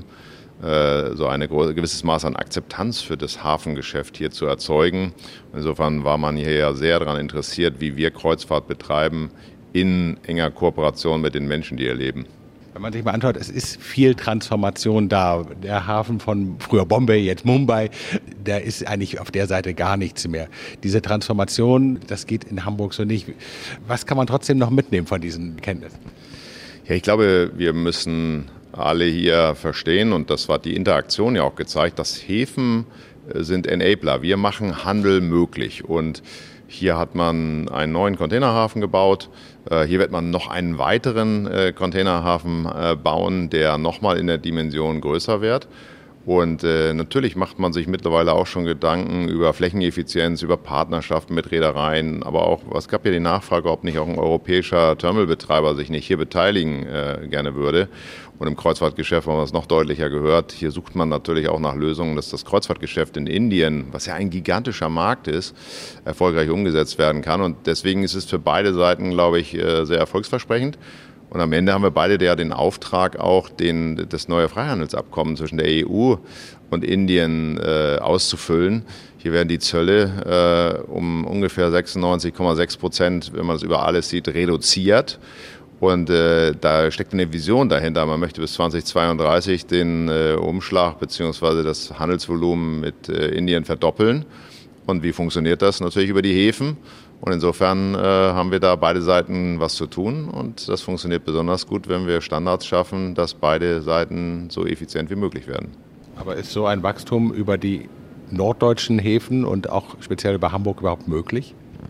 so ein gewisses Maß an Akzeptanz für das Hafengeschäft hier zu erzeugen. Insofern war man hier ja sehr daran interessiert, wie wir Kreuzfahrt betreiben, in enger Kooperation mit den Menschen, die hier leben. Wenn man sich mal anschaut, es ist viel Transformation da. Der Hafen von früher Bombay, jetzt Mumbai, da ist eigentlich auf der Seite gar nichts mehr. Diese Transformation, das geht in Hamburg so nicht. Was kann man trotzdem noch mitnehmen von diesen Kenntnissen? Ja, ich glaube, wir müssen alle hier verstehen, und das hat die Interaktion ja auch gezeigt, dass Häfen sind Enabler. Wir machen Handel möglich und Hier hat man einen neuen Containerhafen gebaut. Hier wird man noch einen weiteren Containerhafen bauen, der nochmal in der Dimension größer wird. Und äh, natürlich macht man sich mittlerweile auch schon Gedanken über Flächeneffizienz, über Partnerschaften mit Reedereien. Aber auch, es gab ja die Nachfrage, ob nicht auch ein europäischer Terminalbetreiber sich nicht hier beteiligen äh, gerne würde. Und im Kreuzfahrtgeschäft haben wir es noch deutlicher gehört. Hier sucht man natürlich auch nach Lösungen, dass das Kreuzfahrtgeschäft in Indien, was ja ein gigantischer Markt ist, erfolgreich umgesetzt werden kann. Und deswegen ist es für beide Seiten, glaube ich, sehr erfolgsversprechend. Und am Ende haben wir beide ja den Auftrag, auch den, das neue Freihandelsabkommen zwischen der E U und Indien äh, auszufüllen. Hier werden die Zölle äh, um ungefähr sechsundneunzig Komma sechs Prozent, wenn man es über alles sieht, reduziert. Und äh, da steckt eine Vision dahinter. Man möchte bis zweitausendzweiunddreißig den äh, Umschlag bzw. das Handelsvolumen mit äh, Indien verdoppeln. Und wie funktioniert das? Natürlich über die Häfen. Und insofern äh, haben wir da beide Seiten was zu tun. Und das funktioniert besonders gut, wenn wir Standards schaffen, dass beide Seiten so effizient wie möglich werden. Aber ist so ein Wachstum über die norddeutschen Häfen und auch speziell über Hamburg überhaupt möglich?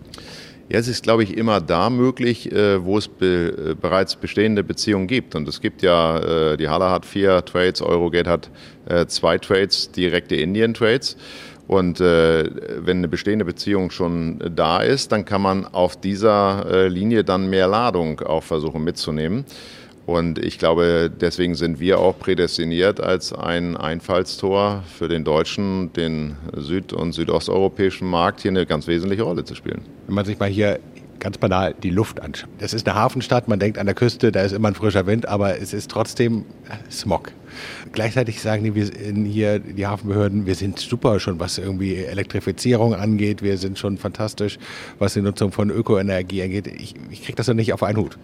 Ja, es ist, glaube ich, immer da möglich, äh, wo es be- äh, bereits bestehende Beziehungen gibt. Und es gibt ja, äh, die Hala hat vier Trades, Eurogate hat äh, zwei Trades, direkte Indien-Trades. Und äh, wenn eine bestehende Beziehung schon da ist, dann kann man auf dieser äh, Linie dann mehr Ladung auch versuchen mitzunehmen. Und ich glaube, deswegen sind wir auch prädestiniert als ein Einfallstor für den deutschen, den süd- und südosteuropäischen Markt hier eine ganz wesentliche Rolle zu spielen. Wenn man sich mal hier ganz banal die Luft anschaut. Das ist eine Hafenstadt, man denkt an der Küste, da ist immer ein frischer Wind, aber es ist trotzdem Smog. Gleichzeitig sagen die, wir hier die Hafenbehörden, wir sind super schon, was irgendwie Elektrifizierung angeht, wir sind schon fantastisch, was die Nutzung von Ökoenergie angeht. Ich, ich kriege das doch nicht auf einen Hut.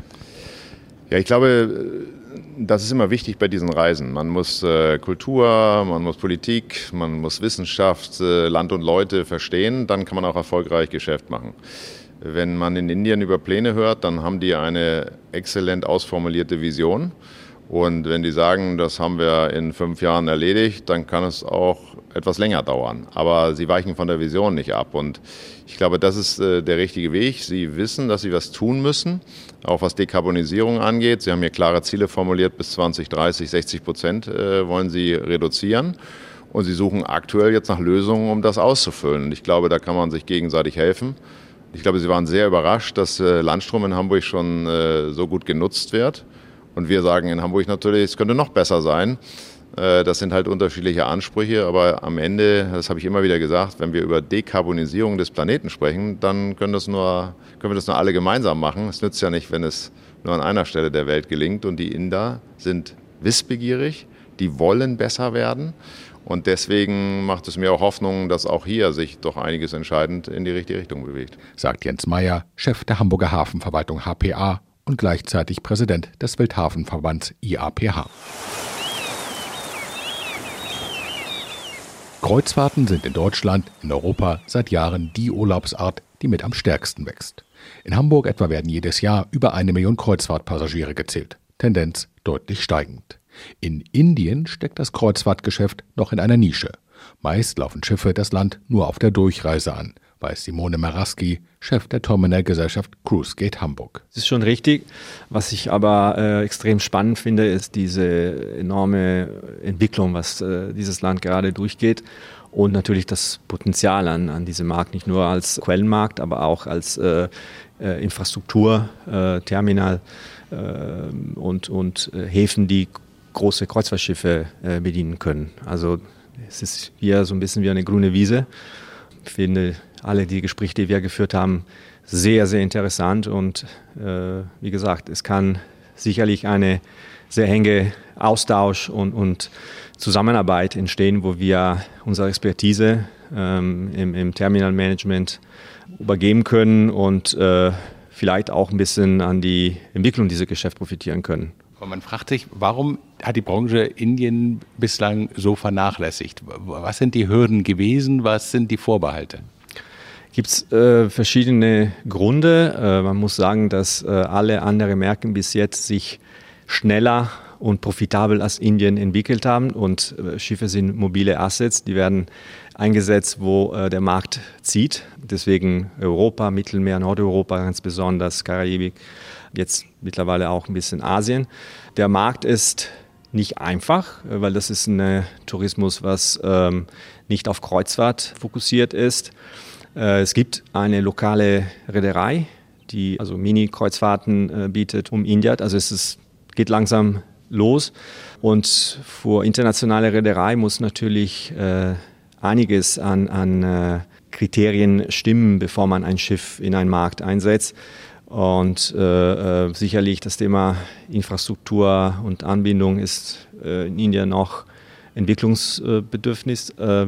Ja, ich glaube, das ist immer wichtig bei diesen Reisen. Man muss äh, Kultur, man muss Politik, man muss Wissenschaft, äh, Land und Leute verstehen, dann kann man auch erfolgreich Geschäft machen. Wenn man in Indien über Pläne hört, dann haben die eine exzellent ausformulierte Vision. Und wenn die sagen, das haben wir in fünf Jahren erledigt, dann kann es auch etwas länger dauern. Aber sie weichen von der Vision nicht ab. Und ich glaube, das ist äh, der richtige Weg. Sie wissen, dass sie was tun müssen, auch was Dekarbonisierung angeht. Sie haben hier klare Ziele formuliert, bis zwanzig dreißig, sechzig Prozent äh, wollen sie reduzieren. Und sie suchen aktuell jetzt nach Lösungen, um das auszufüllen. Und ich glaube, da kann man sich gegenseitig helfen. Ich glaube, sie waren sehr überrascht, dass äh, Landstrom in Hamburg schon äh, so gut genutzt wird. Und wir sagen in Hamburg natürlich, es könnte noch besser sein. Äh, das sind halt unterschiedliche Ansprüche. Aber am Ende, das habe ich immer wieder gesagt, wenn wir über Dekarbonisierung des Planeten sprechen, dann können, das nur, können wir das nur alle gemeinsam machen. Es nützt ja nicht, wenn es nur an einer Stelle der Welt gelingt. Und die Inder sind wissbegierig, die wollen besser werden. Und deswegen macht es mir auch Hoffnung, dass auch hier sich doch einiges entscheidend in die richtige Richtung bewegt. Sagt Jens Meyer, Chef der Hamburger Hafenverwaltung H P A und gleichzeitig Präsident des Welthafenverbands I A P H. Kreuzfahrten sind in Deutschland, in Europa seit Jahren die Urlaubsart, die mit am stärksten wächst. In Hamburg etwa werden jedes Jahr über eine Million Kreuzfahrtpassagiere gezählt. Tendenz deutlich steigend. In Indien steckt das Kreuzfahrtgeschäft noch in einer Nische. Meist laufen Schiffe das Land nur auf der Durchreise an, weiß Simone Maraski, Chef der Terminalgesellschaft Cruisegate Hamburg. Das ist schon richtig. Was ich aber äh, extrem spannend finde, ist diese enorme Entwicklung, was äh, dieses Land gerade durchgeht. Und natürlich das Potenzial an, an diesem Markt, nicht nur als Quellenmarkt, aber auch als äh, äh, Infrastruktur, äh, Terminal äh, und, und äh, Häfen, die große Kreuzfahrtschiffe äh, bedienen können. Also es ist hier so ein bisschen wie eine grüne Wiese. Ich finde alle die Gespräche, die wir geführt haben, sehr, sehr interessant. Und äh, wie gesagt, es kann sicherlich eine sehr enge Austausch und, und Zusammenarbeit entstehen, wo wir unsere Expertise ähm, im, im Terminalmanagement übergeben können und äh, vielleicht auch ein bisschen an die Entwicklung dieses Geschäfts profitieren können. Und man fragt sich, warum hat die Branche Indien bislang so vernachlässigt? Was sind die Hürden gewesen? Was sind die Vorbehalte? Gibt es äh, verschiedene Gründe. Äh, man muss sagen, dass äh, alle anderen Märkte bis jetzt sich schneller und profitabel als Indien entwickelt haben. Und äh, Schiffe sind mobile Assets, die werden eingesetzt, wo äh, der Markt zieht. Deswegen Europa, Mittelmeer, Nordeuropa ganz besonders, Karibik, jetzt mittlerweile auch ein bisschen Asien. Der Markt ist nicht einfach, weil das ist ein äh, Tourismus, was ähm, nicht auf Kreuzfahrt fokussiert ist. Äh, es gibt eine lokale Reederei, die also Mini-Kreuzfahrten äh, bietet um Indien. Also es ist, geht langsam los. Und für internationale Reederei muss natürlich äh, einiges an, an äh, Kriterien stimmen, bevor man ein Schiff in einen Markt einsetzt. Und äh, äh, sicherlich das Thema Infrastruktur und Anbindung ist äh, in Indien noch entwicklungsbedürftig. Äh,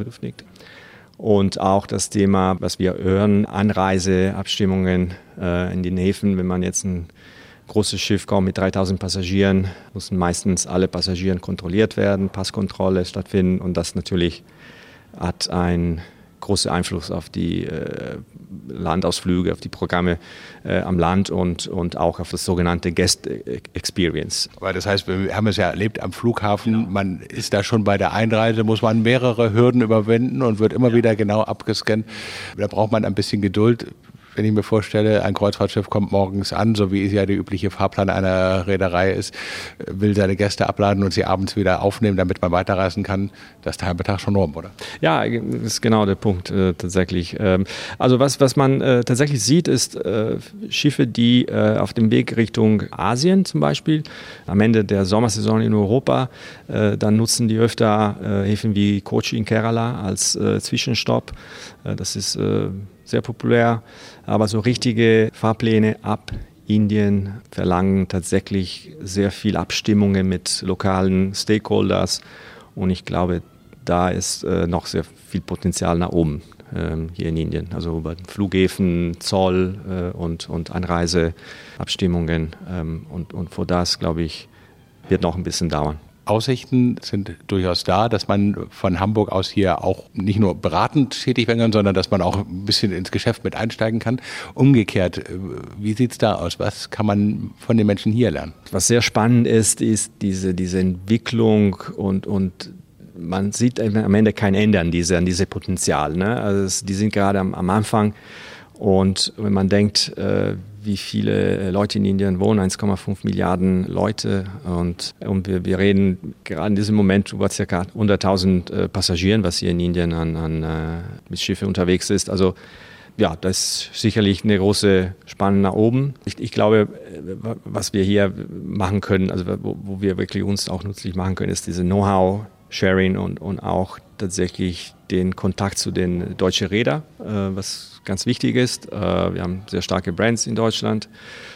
und auch das Thema, was wir hören, Anreiseabstimmungen äh, in den Häfen. Wenn man jetzt ein großes Schiff kommt mit dreitausend Passagieren, müssen meistens alle Passagiere kontrolliert werden, Passkontrolle stattfinden. Und das natürlich hat einen großen Einfluss auf die äh, Landausflüge, auf die Programme äh, am Land und, und auch auf das sogenannte Guest Experience. Aber das heißt, wir haben es ja erlebt am Flughafen, man ist da schon bei der Einreise, muss man mehrere Hürden überwinden und wird immer ja. wieder genau abgescannt. Da braucht man ein bisschen Geduld. Wenn ich mir vorstelle, ein Kreuzfahrtschiff kommt morgens an, so wie es ja der übliche Fahrplan einer Reederei ist, will seine Gäste abladen und sie abends wieder aufnehmen, damit man weiterreisen kann. Das ist der halbe Tag schon rum, oder? Ja, das ist genau der Punkt äh, tatsächlich. Ähm, also was, was man äh, tatsächlich sieht, ist äh, Schiffe, die äh, auf dem Weg Richtung Asien zum Beispiel, am Ende der Sommersaison in Europa, äh, dann nutzen die öfter äh, Häfen wie Kochi in Kerala als äh, Zwischenstopp. Äh, das ist äh, sehr populär. Aber so richtige Fahrpläne ab Indien verlangen tatsächlich sehr viel Abstimmungen mit lokalen Stakeholders. Und ich glaube, da ist äh, noch sehr viel Potenzial nach oben ähm, hier in Indien. Also über Flughäfen, Zoll äh, und, und Anreiseabstimmungen. Ähm, und, und für das, glaube ich, wird noch ein bisschen dauern. Aussichten sind durchaus da, dass man von Hamburg aus hier auch nicht nur beratend tätig werden kann, sondern dass man auch ein bisschen ins Geschäft mit einsteigen kann. Umgekehrt, wie sieht es da aus? Was kann man von den Menschen hier lernen? Was sehr spannend ist, ist diese, diese Entwicklung und, und man sieht am Ende kein Ende an diese, an diese Potenzial. Ne? Also es, die sind gerade am, am Anfang und wenn man denkt, äh, wie viele Leute in Indien wohnen, eins Komma fünf Milliarden Leute und, und wir, wir reden gerade in diesem Moment über ca. hunderttausend äh, Passagieren, was hier in Indien an, an äh, mit Schiffen unterwegs ist. Also ja, das ist sicherlich eine große Spanne nach oben. Ich, ich glaube, was wir hier machen können, also wo, wo wir wirklich uns auch nützlich machen können, ist diese Know-how-Sharing und, und auch tatsächlich den Kontakt zu den deutschen Rädern, äh, was ganz wichtig ist. Äh, wir haben sehr starke Brands in Deutschland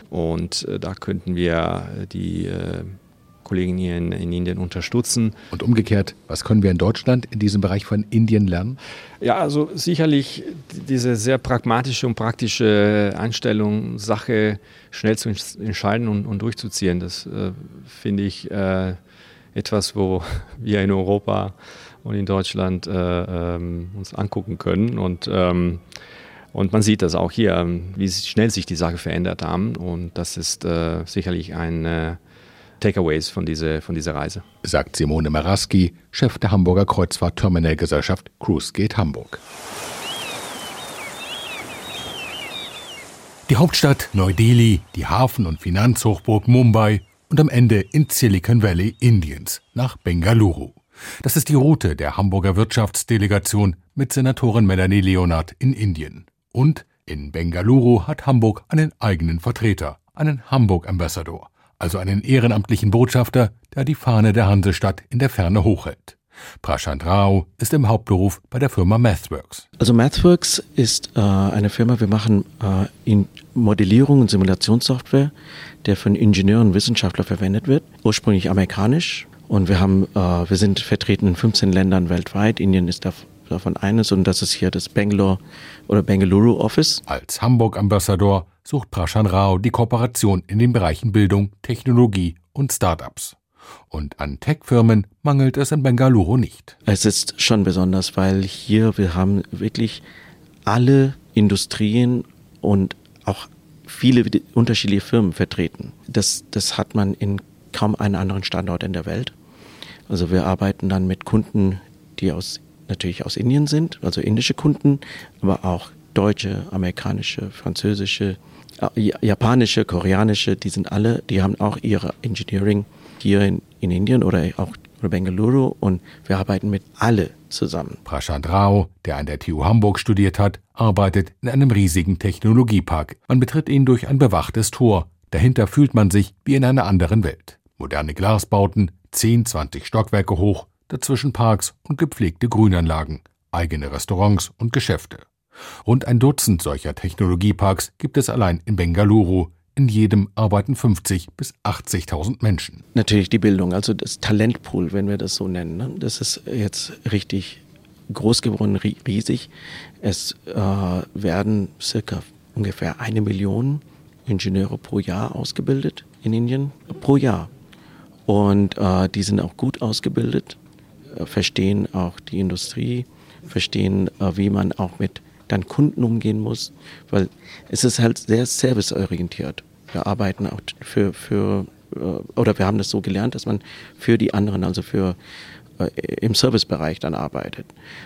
und äh, da könnten wir die äh, Kollegen hier in, in Indien unterstützen. Und umgekehrt, was können wir in Deutschland in diesem Bereich von Indien lernen? Ja, also sicherlich diese sehr pragmatische und praktische Einstellung, Sache schnell zu entscheiden und, und durchzuziehen. Das äh, finde ich äh, etwas, wo wir in Europa und in Deutschland äh, ähm, uns angucken können. Und, ähm, und man sieht das auch hier, wie schnell sich die Sache verändert haben. Und das ist äh, sicherlich ein äh, Takeaways von, diese, von dieser Reise. Sagt Simone Maraski, Chef der Hamburger Kreuzfahrt-Terminalgesellschaft Cruisegate Hamburg. Die Hauptstadt Neu-Delhi, die Hafen- und Finanzhochburg Mumbai und am Ende in Silicon Valley Indiens nach Bengaluru. Das ist die Route der Hamburger Wirtschaftsdelegation mit Senatorin Melanie Leonard in Indien. Und in Bengaluru hat Hamburg einen eigenen Vertreter, einen Hamburg Ambassador, also einen ehrenamtlichen Botschafter, der die Fahne der Hansestadt in der Ferne hochhält. Prashant Rao ist im Hauptberuf bei der Firma MathWorks. Also MathWorks ist äh, eine Firma, wir machen äh, in Modellierung und Simulationssoftware, der von Ingenieuren und Wissenschaftlern verwendet wird, ursprünglich amerikanisch. Und wir haben, äh, wir sind vertreten in fünfzehn Ländern weltweit. Indien ist davon eines und das ist hier das Bangalore oder Bengaluru Office. Als Hamburg-Ambassador sucht Prashant Rao die Kooperation in den Bereichen Bildung, Technologie und Startups. Und an Tech-Firmen mangelt es in Bengaluru nicht. Es ist schon besonders, weil hier wir haben wirklich alle Industrien und auch viele unterschiedliche Firmen vertreten. Das, das hat man in kaum einen anderen Standort in der Welt. Also wir arbeiten dann mit Kunden, die aus, natürlich aus Indien sind, also indische Kunden, aber auch deutsche, amerikanische, französische, japanische, koreanische, die sind alle, die haben auch ihre Engineering hier in, in Indien oder auch in Bengaluru und wir arbeiten mit alle zusammen. Prashant Rao, der an der T U Hamburg studiert hat, arbeitet in einem riesigen Technologiepark. Man betritt ihn durch ein bewachtes Tor. Dahinter fühlt man sich wie in einer anderen Welt. Moderne Glasbauten, zehn, zwanzig Stockwerke hoch, dazwischen Parks und gepflegte Grünanlagen, eigene Restaurants und Geschäfte. Rund ein Dutzend solcher Technologieparks gibt es allein in Bengaluru. In jedem arbeiten fünfzig bis achtzigtausend Menschen. Natürlich die Bildung, also das Talentpool, wenn wir das so nennen, ne? Das ist jetzt richtig groß geworden, riesig. Es äh, werden circa ungefähr eine Million Ingenieure pro Jahr ausgebildet in Indien, pro Jahr. Und äh, die sind auch gut ausgebildet, äh, verstehen auch die Industrie, verstehen, äh, wie man auch mit dann Kunden umgehen muss, weil es ist halt sehr serviceorientiert. Wir arbeiten auch für, für oder wir haben das so gelernt, dass man für die anderen, also für äh, im Servicebereich dann arbeitet.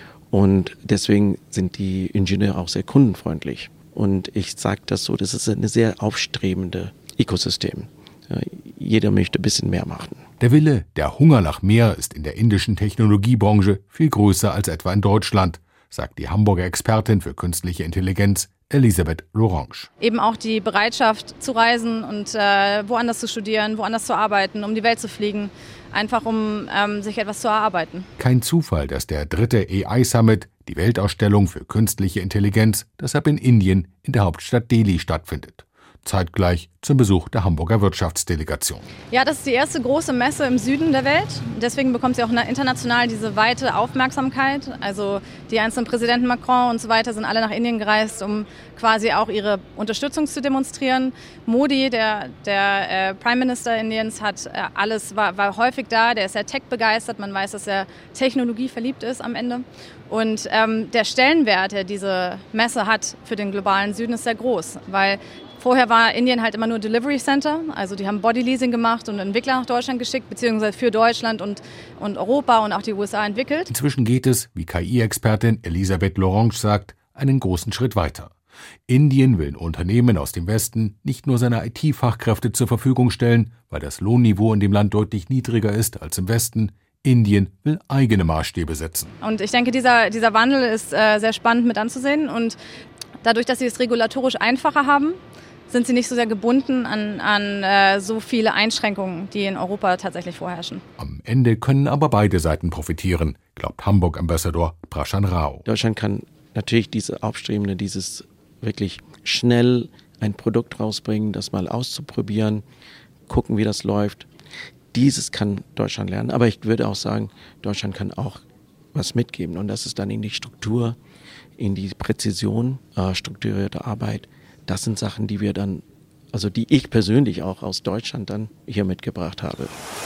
Und deswegen sind die Ingenieure auch sehr kundenfreundlich. Und ich sage das so, das ist ein sehr aufstrebende Ökosystem. Ja, jeder möchte ein bisschen mehr machen. Der Wille, der Hunger nach mehr ist in der indischen Technologiebranche viel größer als etwa in Deutschland, sagt die Hamburger Expertin für künstliche Intelligenz Elisabeth Lorange. Eben auch die Bereitschaft zu reisen und äh, woanders zu studieren, woanders zu arbeiten, um die Welt zu fliegen, einfach um ähm, sich etwas zu erarbeiten. Kein Zufall, dass der dritte A I Summit, die Weltausstellung für künstliche Intelligenz, deshalb in Indien in der Hauptstadt Delhi stattfindet. Zeitgleich zum Besuch der Hamburger Wirtschaftsdelegation. Ja, das ist die erste große Messe im Süden der Welt. Deswegen bekommt sie auch international diese weite Aufmerksamkeit. Also die einzelnen Präsidenten Macron und so weiter sind alle nach Indien gereist, um quasi auch ihre Unterstützung zu demonstrieren. Modi, der, der äh, Prime Minister Indiens, hat äh, alles, war, war häufig da. Der ist sehr tech-begeistert. Man weiß, dass er technologieverliebt ist am Ende. Und ähm, der Stellenwert, der diese Messe hat für den globalen Süden, ist sehr groß, weil vorher war Indien halt immer nur Delivery Center, also die haben Bodyleasing gemacht und Entwickler nach Deutschland geschickt, beziehungsweise für Deutschland und, und Europa und auch die U S A entwickelt. Inzwischen geht es, wie K I-Expertin Elisabeth Lorange sagt, einen großen Schritt weiter. Indien will Unternehmen aus dem Westen nicht nur seine I T-Fachkräfte zur Verfügung stellen, weil das Lohnniveau in dem Land deutlich niedriger ist als im Westen. Indien will eigene Maßstäbe setzen. Und ich denke, dieser, dieser Wandel ist äh, sehr spannend mit anzusehen und dadurch, dass sie es regulatorisch einfacher haben, sind sie nicht so sehr gebunden an, an äh, so viele Einschränkungen, die in Europa tatsächlich vorherrschen. Am Ende können aber beide Seiten profitieren, glaubt Hamburg-Ambassador Prashant Rao. Deutschland kann natürlich diese aufstrebende, dieses wirklich schnell ein Produkt rausbringen, das mal auszuprobieren, gucken, wie das läuft. Dieses kann Deutschland lernen, aber ich würde auch sagen, Deutschland kann auch was mitgeben und das ist dann in die Struktur, in die Präzision, äh, strukturierte Arbeit. Das sind Sachen, die wir dann, also die ich persönlich auch aus Deutschland dann hier mitgebracht habe.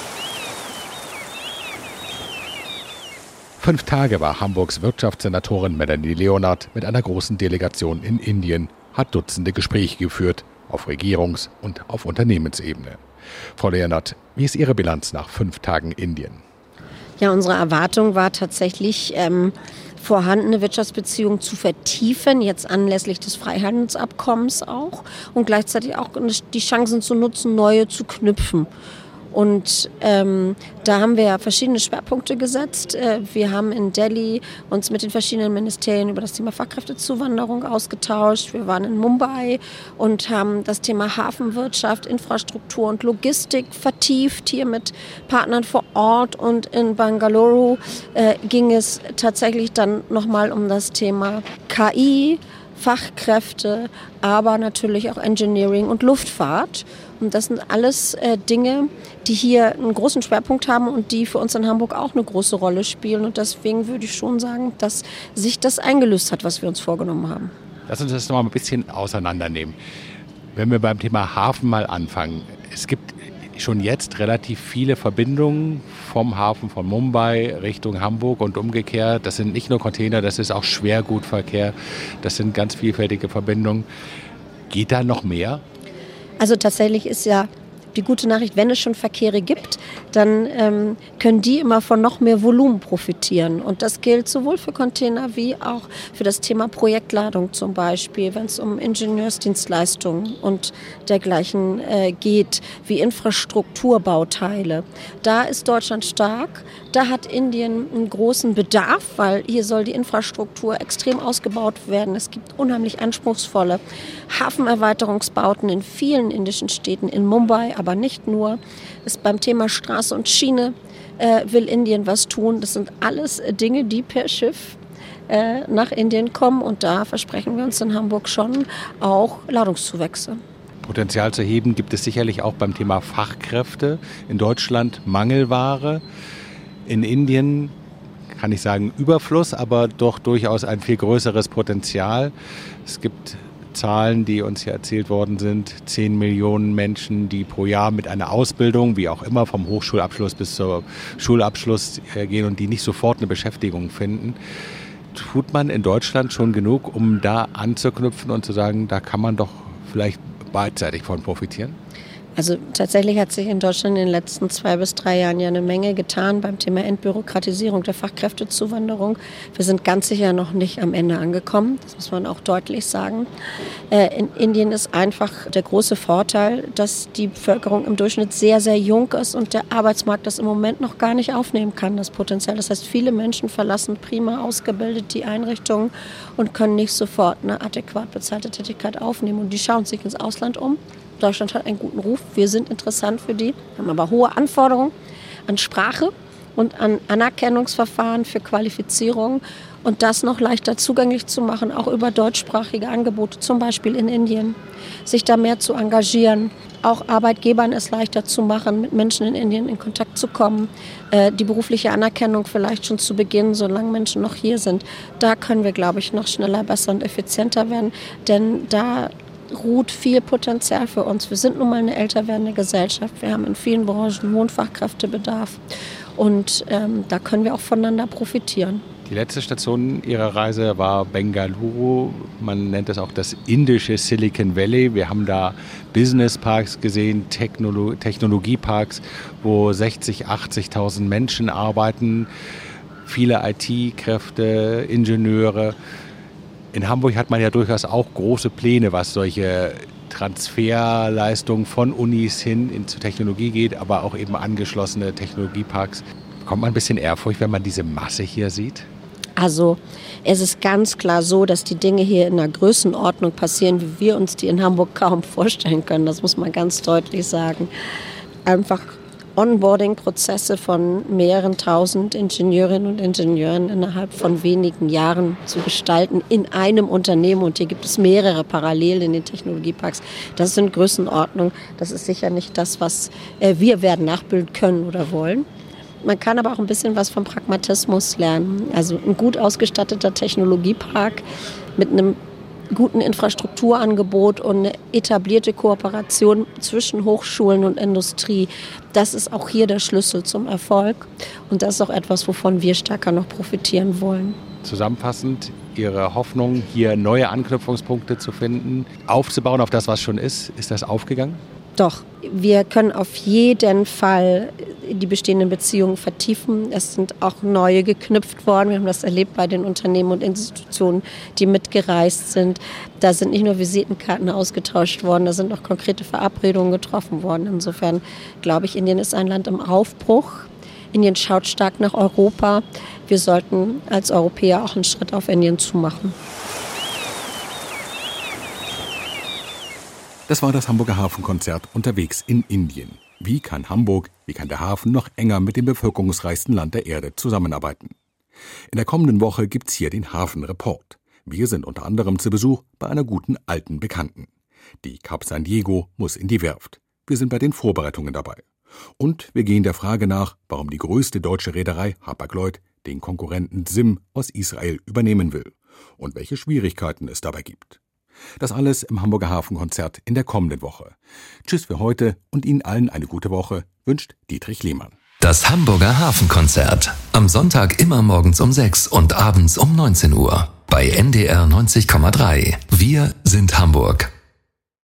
Fünf Tage war Hamburgs Wirtschaftssenatorin Melanie Leonard mit einer großen Delegation in Indien, hat Dutzende Gespräche geführt, auf Regierungs- und auf Unternehmensebene. Frau Leonard, wie ist Ihre Bilanz nach fünf Tagen Indien? Ja, unsere Erwartung war tatsächlich, ähm, vorhandene Wirtschaftsbeziehungen zu vertiefen, jetzt anlässlich des Freihandelsabkommens auch und gleichzeitig auch die Chancen zu nutzen, neue zu knüpfen. Und ähm, da haben wir verschiedene Schwerpunkte gesetzt. Äh, wir haben in Delhi uns mit den verschiedenen Ministerien über das Thema Fachkräftezuwanderung ausgetauscht. Wir waren in Mumbai und haben das Thema Hafenwirtschaft, Infrastruktur und Logistik vertieft, hier mit Partnern vor Ort. Und in Bangalore äh, ging es tatsächlich dann nochmal um das Thema K I, Fachkräfte, aber natürlich auch Engineering und Luftfahrt. Und das sind alles äh, Dinge, die hier einen großen Schwerpunkt haben und die für uns in Hamburg auch eine große Rolle spielen. Und deswegen würde ich schon sagen, dass sich das eingelöst hat, was wir uns vorgenommen haben. Lass uns das noch mal ein bisschen auseinandernehmen. Wenn wir beim Thema Hafen mal anfangen. Es gibt schon jetzt relativ viele Verbindungen vom Hafen von Mumbai Richtung Hamburg und umgekehrt. Das sind nicht nur Container, das ist auch Schwergutverkehr. Das sind ganz vielfältige Verbindungen. Geht da noch mehr? Also tatsächlich ist ja die gute Nachricht, wenn es schon Verkehre gibt, dann ähm, können die immer von noch mehr Volumen profitieren. Und das gilt sowohl für Container wie auch für das Thema Projektladung zum Beispiel, wenn es um Ingenieursdienstleistungen und dergleichen äh, geht, wie Infrastrukturbauteile. Da ist Deutschland stark. Da hat Indien einen großen Bedarf, weil hier soll die Infrastruktur extrem ausgebaut werden. Es gibt unheimlich anspruchsvolle Hafenerweiterungsbauten in vielen indischen Städten, in Mumbai, aber nicht nur. Ist beim Thema Straße und Schiene äh, will Indien was tun. Das sind alles Dinge, die per Schiff äh, nach Indien kommen. Und da versprechen wir uns in Hamburg schon auch Ladungszuwächse. Potenzial zu heben gibt es sicherlich auch beim Thema Fachkräfte. In Deutschland Mangelware. In Indien kann ich sagen Überfluss, aber doch durchaus ein viel größeres Potenzial. Es gibt Zahlen, die uns hier erzählt worden sind, zehn Millionen Menschen, die pro Jahr mit einer Ausbildung, wie auch immer, vom Hochschulabschluss bis zum Schulabschluss gehen und die nicht sofort eine Beschäftigung finden. Tut man in Deutschland schon genug, um da anzuknüpfen und zu sagen, da kann man doch vielleicht beidseitig von profitieren? Also tatsächlich hat sich in Deutschland in den letzten zwei bis drei Jahren ja eine Menge getan beim Thema Entbürokratisierung der Fachkräftezuwanderung. Wir sind ganz sicher noch nicht am Ende angekommen, das muss man auch deutlich sagen. Äh, in Indien ist einfach der große Vorteil, dass die Bevölkerung im Durchschnitt sehr, sehr jung ist und der Arbeitsmarkt das im Moment noch gar nicht aufnehmen kann, das Potenzial. Das heißt, viele Menschen verlassen prima ausgebildet die Einrichtungen und können nicht sofort eine adäquat bezahlte Tätigkeit aufnehmen. Und die schauen sich ins Ausland um. Deutschland hat einen guten Ruf, wir sind interessant für die, haben aber hohe Anforderungen an Sprache und an Anerkennungsverfahren für Qualifizierung und das noch leichter zugänglich zu machen, auch über deutschsprachige Angebote, zum Beispiel in Indien, sich da mehr zu engagieren, auch Arbeitgebern es leichter zu machen, mit Menschen in Indien in Kontakt zu kommen, äh, die berufliche Anerkennung vielleicht schon zu beginnen, solange Menschen noch hier sind. Da können wir, glaube ich, noch schneller, besser und effizienter werden, denn da ruht viel Potenzial für uns. Wir sind nun mal eine älter werdende Gesellschaft. Wir haben in vielen Branchen hohen Fachkräftebedarf und ähm, da können wir auch voneinander profitieren. Die letzte Station Ihrer Reise war Bengaluru. Man nennt es auch das indische Silicon Valley. Wir haben da Businessparks gesehen, Technolo- Technologieparks, wo sechzigtausend, achtzigtausend Menschen arbeiten. Viele I T-Kräfte, Ingenieure. In Hamburg hat man ja durchaus auch große Pläne, was solche Transferleistungen von Unis hin in zur Technologie geht, aber auch eben angeschlossene Technologieparks. Bekommt man ein bisschen Ehrfurcht, wenn man diese Masse hier sieht? Also es ist ganz klar so, dass die Dinge hier in einer Größenordnung passieren, wie wir uns die in Hamburg kaum vorstellen können. Das muss man ganz deutlich sagen. Einfach Onboarding-Prozesse von mehreren tausend Ingenieurinnen und Ingenieuren innerhalb von wenigen Jahren zu gestalten in einem Unternehmen. Und hier gibt es mehrere parallel in den Technologieparks. Das sind Größenordnungen. Das ist sicher nicht das, was äh, wir werden nachbilden können oder wollen. Man kann aber auch ein bisschen was vom Pragmatismus lernen. Also ein gut ausgestatteter Technologiepark mit einem guten Infrastrukturangebot und eine etablierte Kooperation zwischen Hochschulen und Industrie. Das ist auch hier der Schlüssel zum Erfolg. Und das ist auch etwas, wovon wir stärker noch profitieren wollen. Zusammenfassend, Ihre Hoffnung, hier neue Anknüpfungspunkte zu finden, aufzubauen auf das, was schon ist, ist das aufgegangen? Doch, wir können auf jeden Fall die bestehenden Beziehungen vertiefen. Es sind auch neue geknüpft worden. Wir haben das erlebt bei den Unternehmen und Institutionen, die mitgereist sind. Da sind nicht nur Visitenkarten ausgetauscht worden, da sind auch konkrete Verabredungen getroffen worden. Insofern glaube ich, Indien ist ein Land im Aufbruch. Indien schaut stark nach Europa. Wir sollten als Europäer auch einen Schritt auf Indien zumachen. Das war das Hamburger Hafenkonzert unterwegs in Indien. Wie kann Hamburg, wie kann der Hafen noch enger mit dem bevölkerungsreichsten Land der Erde zusammenarbeiten? In der kommenden Woche gibt's hier den Hafenreport. Wir sind unter anderem zu Besuch bei einer guten alten Bekannten. Die Cap San Diego muss in die Werft. Wir sind bei den Vorbereitungen dabei. Und wir gehen der Frage nach, warum die größte deutsche Reederei Hapag-Lloyd den Konkurrenten S I M aus Israel übernehmen will und welche Schwierigkeiten es dabei gibt. Das alles im Hamburger Hafenkonzert in der kommenden Woche. Tschüss für heute und Ihnen allen eine gute Woche, wünscht Dietrich Lehmann. Das Hamburger Hafenkonzert. Am Sonntag immer morgens um sechs und abends um neunzehn Uhr. Bei N D R neunzig Komma drei. Wir sind Hamburg.